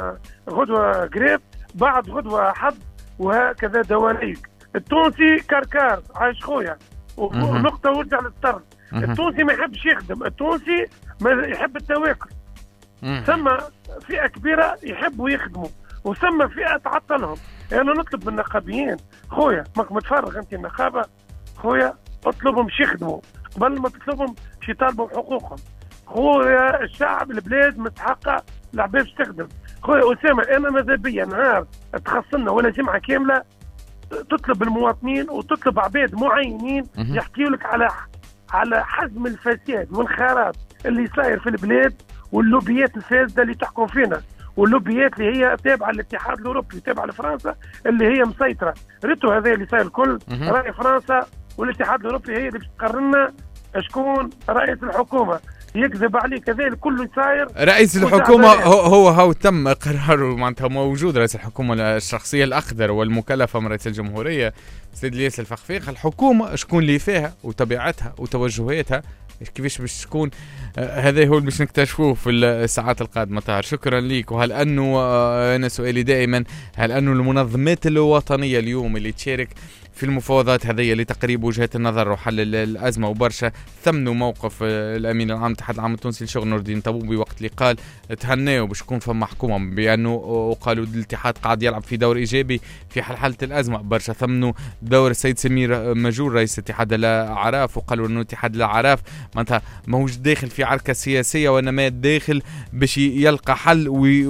غدوة قريب، بعد غدوة حد، وهكذا دواليك. التونسي كركار عايش خويا ونقطة ورجع للطرد. التونسي ما يحبش يخدم، التونسي ما يحب التواكل. ثم فئة كبيرة يحبوا يخدموا، وثم فئة تعطلهم. أنا يعني نطلب من النقابيين خويا، ماك متفرغ أنت النقابة خويا، اطلبهم باش يخدموا قبل ما تطلبهم باش يطالبوا بحقوقهم. خويا الشعب البلاد مستحقة العباد باش تخدم. خويا أسامة أنا ماذا بيا نهار تخصلنا ولا جمعة كاملة تطلب المواطنين وتطلب عباد معينين يحكيوا لك على حزم الفساد والخراب اللي صاير في البلاد، واللوبيات الفاسده اللي تحكم فينا، واللوبيات اللي هي تابعه للاتحاد الاوروبي تابعه لفرنسا اللي هي مسيطره. ريتو هذا اللي صاير الكل راي فرنسا والاتحاد الاوروبي هي اللي تقرر لنا شكون رئيس الحكومه. يكذب عليك هذا كله صاير. رئيس الحكومه هو تم قراره، معناتها موجود رئيس الحكومه الشخصيه الاخضر والمكلفه من رئيس الجمهوريه سيد الياس الفخفيخ. الحكومه شكون اللي فيها وطبيعتها وتوجهاتها كيفاش باش تكون، هذا هو اللي باش نكتشفوه في الساعات القادمه. طاهر شكرا ليك. وهل انه انا سؤالي دائما، هل انه المنظمات الوطنيه اليوم اللي تشارك في المفاوضات هذه لتقريب وجهات النظر وحل الأزمة وبرشا ثمنوا موقف الأمين العام الاتحاد العام التونسي للشغل نور الدين طبوبي وقت اللي قال تهنوا باش يكون فما حكومة، بأنه قالوا الاتحاد قاعد يلعب في دور إيجابي في حل الأزمة. برشا ثمنوا دور السيد سمير مجور رئيس اتحاد الأعراف وقالوا أنه اتحاد الأعراف معناتها ماهوش داخل في عركة سياسية وإنما داخل باش يلقى حل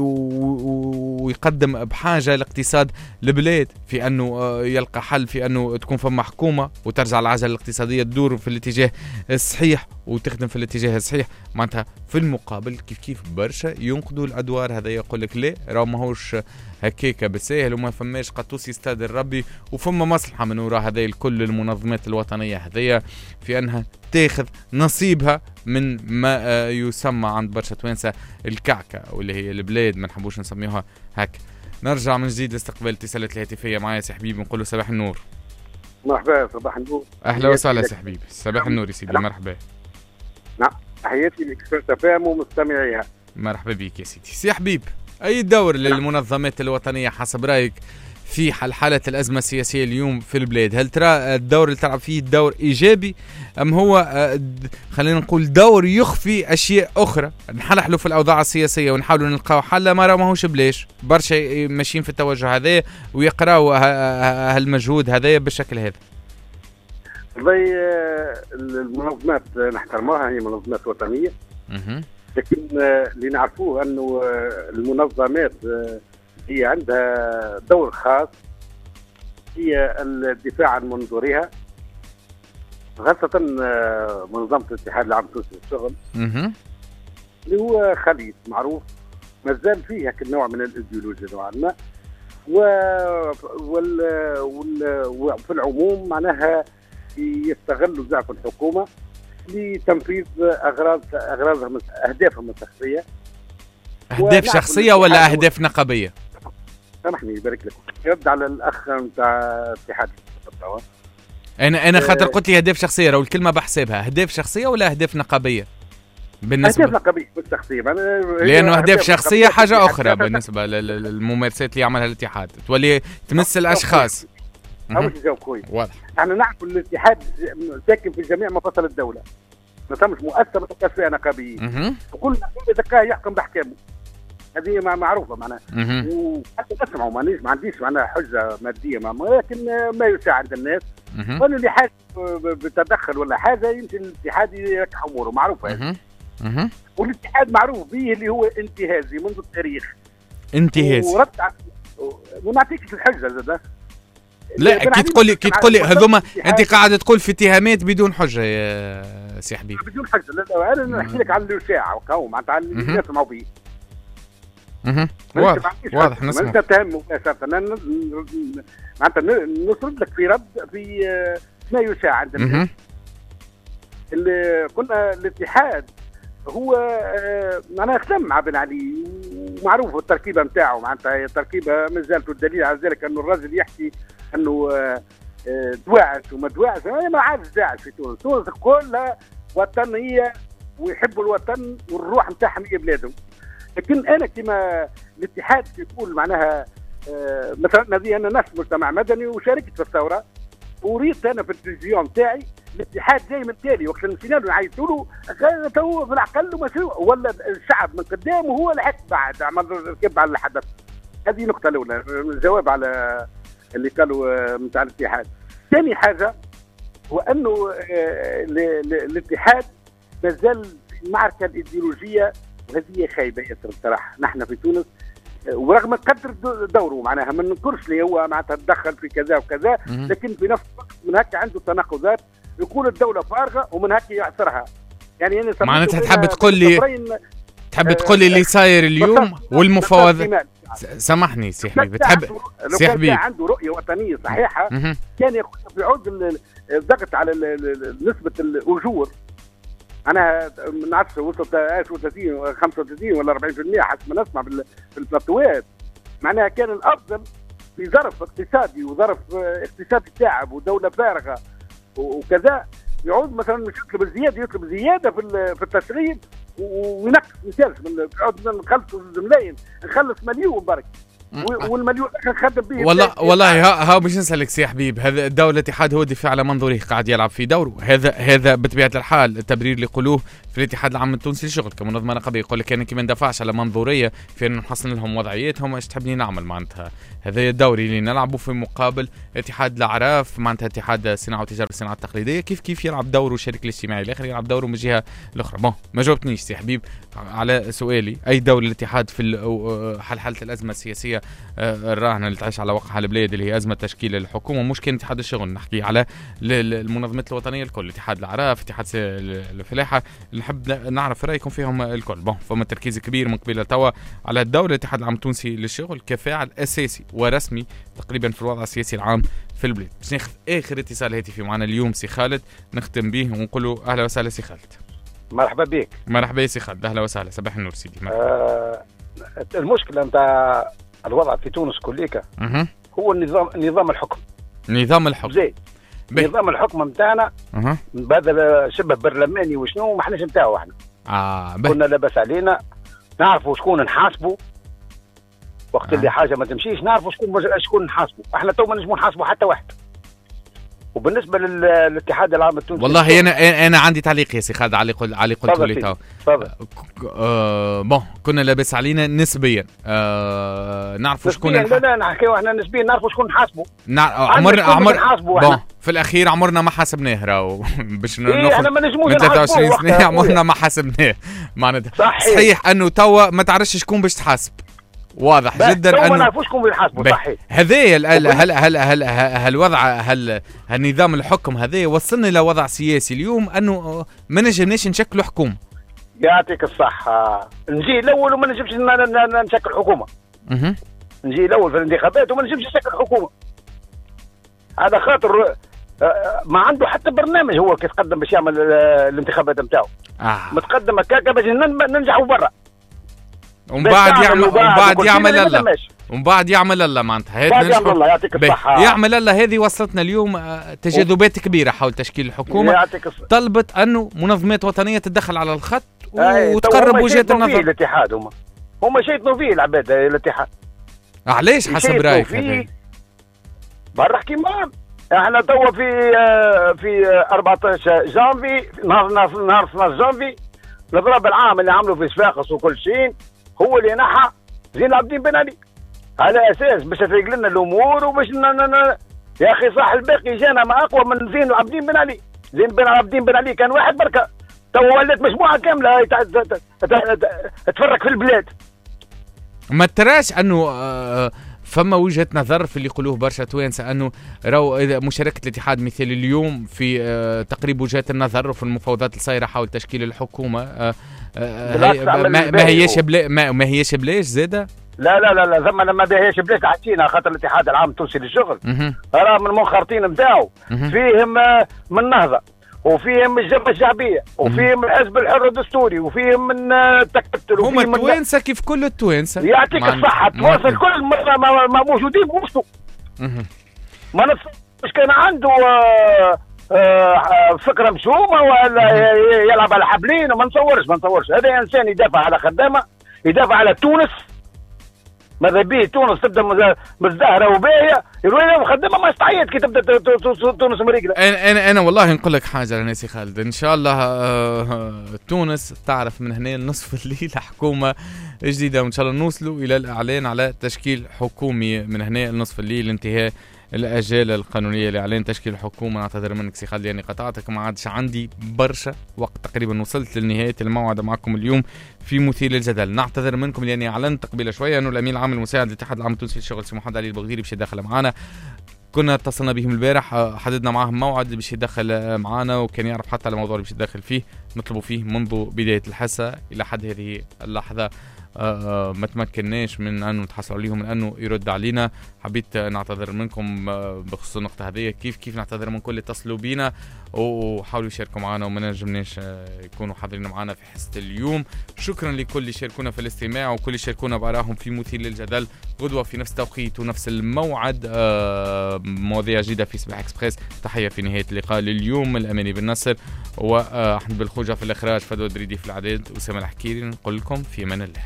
ويقدم بحاجة الاقتصاد البلاد، في أنه يلقى حل في أنه تكون فما حكومة وترجع العجلة الاقتصادية تدور في الاتجاه الصحيح وتخدم في الاتجاه الصحيح. معناتها في المقابل كيف برشا ينقدوا الأدوار هذا، يقول لك لا راه ماهوش هكاكا بالساهل وما فماش قطوس يستاد الربي، وفما مصلحة من وراء هذا الكل المنظمات الوطنية هذيا في أنها تاخذ نصيبها من ما يسمى عند برشا توانسة الكعكة واللي هي البلاد، ما نحبوش نسميوها هكا. نرجع من جديد لاستقبال الاتصالات الهاتفية. معايا سي حبيبي نقول له صباح النور. مرحبا صباح النور. اهلا وسهلا سي حبيبي. صباح النور يا سيدي. مرحبا. نعم تحياتي لإكسبرت فام ومستمعيها. مرحبا بك يا سيدي. سي حبيب، اي دور للمنظمات الوطنية حسب رايك في حالة الأزمة السياسية اليوم في البلاد؟ هل ترى الدور اللي تلعب فيه دور إيجابي أم هو خلينا نقول دور يخفي أشياء أخرى؟ نحلحلوا في الأوضاع السياسية ونحاولوا نلقاو حل، ما ماهوش بلاش برشا ماشيين في التوجه هذا ويقراوا هالمجهود هذا بالشكل هذا. والله المنظمات نحترموها، هي منظمات وطنية، لكن اللي نعرفوه أنه المنظمات هي عندها دور خاص، هي الدفاع عن منظورها، خاصة منظمة الاتحاد العام التونسي للشغل اللي هو خليط معروف مازال فيه هيك النوع من الايديولوجيا نوعا ما، وفي العموم معناها يستغلوا ضعف الحكومة لتنفيذ أغراضهم أهدافهم الشخصية. أهداف شخصية ولا أهداف نقابية؟ سامحني يبارك لك، يرد على الأخ نتاع اتحاد. أنا خاطر قلت لي أهداف شخصية، لو الكلمة بحسابها أهداف شخصية ولا أهداف نقابية؟ بالنسبة أهداف نقابية مش شخصية، لأنه أهداف شخصية حاجة أخرى بالنسبة للممارسات اللي يعملها الاتحاد، تولي تمس الأشخاص. مش جاوب كويس. واضح. احنا نعرف الاتحاد ساكن في جميع مفاصل الدولة، ما تمش مؤسسة ما تبقاش فيها نقابيين، وكل ذكاء يحكم بأحكامه، هذه معروفة معناها. وحتى نسمعوا ما عنديش معناها حجة مادية لكن ما يساعد الناس، وأنا اللي حاجة بتدخل ولا حاجة يمكن الاتحاد يركح أموره، معروفة هذه. والاتحاد معروف به اللي هو انتهازي منذ التاريخ. انتهازي. ورد ونعطيك الحجة زاد. لا كي تقول لي هذوما انت قاعد تقول في اتهامات بدون حجه يا سي حبيبي. بدون حجه. لا انا نحكي لك على الاشاعه وكاو معناتها على اللي يسمعوا به. واضح نسمع. انت تهم مباشره معناتها نسرد لك في رد في ما يشاع عند الناس. اللي قلنا الاتحاد هو معناها خدم مع بن علي ومعروف التركيبه نتاعو، معناتها تركيبه ما زالت، الدليل على ذلك انه الراجل يحكي انه دواعش وما دواعش، ما عادش داعش في تونس. تونس كلها وطنيه ويحبوا الوطن والروح نتاعهم هي بلادهم. لكن انا كما الاتحاد يقول معناها مثلا هذه انا ناس مجتمع مدني وشاركت في الثوره، اريد انا في التلفزيون تاعي الاتحاد جاي من تالي وقت الانسان يعيطوا له تو في العقل مشروع ولا الشعب من قدامه هو اللي حك بعد عمل ركب على الحدث. هذه النقطه الاولى الجواب على اللي قالوا نتاع الاتحاد. ثاني حاجه هو انه الاتحاد مازال في المعركه الايديولوجيه وهذه خايبه ياسر بصراحه. نحن في تونس ورغم قدر دوره معناها ما ننكرش لي هو معناتها تدخل في كذا وكذا، لكن في نفس الوقت من هكا عنده تناقضات، يقول الدوله فارغه ومن هكا يعثرها. يعني انا معناتها تحب تقول لي اللي صاير اليوم والمفاوضات. سامحني سي حبيبي، تحب سي حبيبي عنده رؤيه وطنيه صحيحه كان ياخذ في عود الضغط على نسبه الاجور. انا ما نعرفش وصلت 30 35 ولا 40% حسب ما نسمع في البلاتوات. معناها كان الافضل في ظرف اقتصادي وظرف اقتصادي تعب ودوله فارغه وكذا يعود مثلا مش يطلب زياده في التشغيل وينقص مثال يعود نخلص ملايين نخلص مليون برك والمليون نخدم به. والله ها باش نسالك سي حبيب، هذا الدولة الاتحاد هو الدفاع على منظوره قاعد يلعب في دوره. هذا بطبيعه الحال التبرير اللي يقولوه في الاتحاد العام التونسي للشغل كمنظمه نقابيه، يقول لك انا كي ما ندافعش على منظوريه في ان نحسن لهم وضعيتهم ايش تحبني نعمل معناتها. هذا الدوري اللي نلعبه في مقابل اتحاد الاعراف معناتها اتحاد الصناعه وتجاره الصناعه التقليديه كيف يلعب دوره الشريك الاجتماعي الاخر يلعب دوره من الجهه الاخرى. ما جاوبتنيش سي حبيب على سؤالي. اي دور الاتحاد في حل الازمه السياسيه الراهنه اللي تعيش على وقعها البلاد اللي هي ازمه تشكيل الحكومه، مش كان اتحاد الشغل نحكي على المنظمات الوطنيه الكل، اتحاد الاعراف اتحاد الفلاحه، نحب نعرف رايكم فيهم الكل. فما تركيز كبير من قبل توا على الدوله الاتحاد العام التونسي للشغل كفاعل اساسي ورسمي تقريبا في الوضع السياسي العام في البلاد. باش ناخذ اخر اتصال هاتفي معنا اليوم سي خالد نختم به ونقول له اهلا وسهلا سي خالد. مرحبا بك. مرحبا سي خالد، اهلا وسهلا، صباح النور سيدي. المشكله نتاع الوضع في تونس كليكا هو نظام الحكم. نظام الحكم زي نظام الحكم نتاعنا بهذا شبه برلماني وشنو ما احناش نتاعو احنا. كنا لاباس علينا نعرفوا شكون نحاسبوا وقت اللي حاجه ما تمشيش، نعرفوا شكون نحاسبوا. احنا تو ما نجمو نحاسبوا حتى واحد. وبالنسبه للاتحاد العام التونسي والله انا عندي تعليق يا سي خالد على قلت لي تو. كنا لاباس علينا نسبيا نعرفوا شكون لا نحكيو احنا نسبيا نعرفوا شكون نحاسبوا. عمرنا في الاخير عمرنا ما حاسبناه راهو باش احنا ما نجموش من 23 سنه عمرنا ما حاسبناه معناتها. صحيح انه توا ما تعرفش شكون باش تحاسب، واضح جدا انه ما نعرفوش شكون بيحاسبوا. صحيح هذايا هالوضع هالنظام الحكم هذا وصلنا الى وضع سياسي اليوم انه ما نجمناش نشكلوا حكومه. يعطيك الصحه. نجي الاول وما نجمش نشكل حكومه. نجي الاول في الانتخابات وما نجمش نشكل حكومه. هذا خاطر ما عنده حتى برنامج هو كيف قدم باش يعمل الانتخابات نتاعو. متقدم هكاكا باش ننجحوا برا ومن بعد يعمل الله معناتها. يعطيك الصحة. يعمل الله هذه وصلتنا اليوم تجاذبات كبيرة حول تشكيل الحكومة. طلبت أنه منظمات وطنية تدخل على الخط وتقرب وجهات النظر. الاتحاد هم شيطنوا فيه العباد الاتحاد. علاش حسب رأيك هذا؟ برا احكي معاهم. احنا توا في 14 جانفي نهار 12 جانفي الاضراب العام اللي عملوا في صفاقس وكل شيء هو اللي نحى زين العابدين بن علي على اساس باش تفيق لنا الامور وباش يا اخي صح الباقي جانا ما اقوى من زين العابدين بن علي. زين العابدين بن علي كان واحد بركه، تو ولات مجموعه كامله تفرق في البلاد. ما تراش انه فما وجهة نظر في اللي يقولوه برشا توانسة أنه راهو مشاركة الاتحاد مثال اليوم في تقريب وجهات النظر وفي المفاوضات الصايرة حول تشكيل الحكومة ما هيش بلاش زادة؟ لا زعما ما بهيش بلاش حكينا خاطر الاتحاد العام التونسي للشغل راه من المنخرطين نتاعو فيهم من نهضة وفيهم الجبهة الشعبية وفيهم الحزب الحر الدستوري وفيهم من التكتل هم التوانسة كيف كل التوانسة. يعطيك الصحة التوانسة الكل ما موجودين بوسطه. ما نتصورش كان عنده فكرة مشومة ولا يلعب على حبلين. ما نتصورش هذا إنسان يدافع على خدامة يدافع على تونس. ماذا بيه تونس تبدا مزدهره وباهيه يروح مخدمه ما استعيت كي تبدا تونس مريقله. انا والله نقول لك حاجه لناسي خالد، ان شاء الله تونس تعرف من هنا نصف الليل حكومه جديده، وان شاء الله نوصلوا الى الاعلان على تشكيل حكومي من هنا نصف الليل، انتهاء الاجاله القانونيه لاعلان تشكيل حكومه. نعتذر منك سي خالد يعني قطعتك، ما عادش عندي برشا وقت، تقريبا وصلت لنهايه الموعد معكم اليوم في مثير للجدل. نعتذر منكم لاني اعلنت قبل شويه انه الامين العام المساعد للاتحاد العام التونسي للشغل سي محمد علي البغديري باش يدخل معنا. كنا اتصلنا بهم البارح، حددنا معهم موعد باش يدخل معنا، وكان يعرف حتى على الموضوع اللي باش يدخل فيه، نطلبوا فيه منذ بدايه الحصه الى حد هذه اللحظه ما تمكناش من انه نتحصل عليهم من انه يرد علينا. حبيت نعتذر منكم بخصوص النقطه هذه، كيف نعتذر من كل اللي اتصلوا بينا وحاولوا يشاركوا معنا وما نجمناش يكونوا حاضرين معنا في حصه اليوم. شكرا لكل اللي شاركونا في الاستماع وكل اللي شاركونا بارائهم في مثير للجدل. غدوه في نفس التوقيت ونفس الموعد مواضيع جديده في صباح اكسبريس. تحيه في نهايه اللقاء لليوم الاماني بن نصر واحمد بالخوجه في الاخراج، فدوى دريدي في الاعداد، اسامه الحكيري. نقول لكم في امان الله.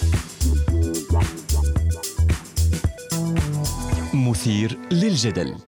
مثير للجدل.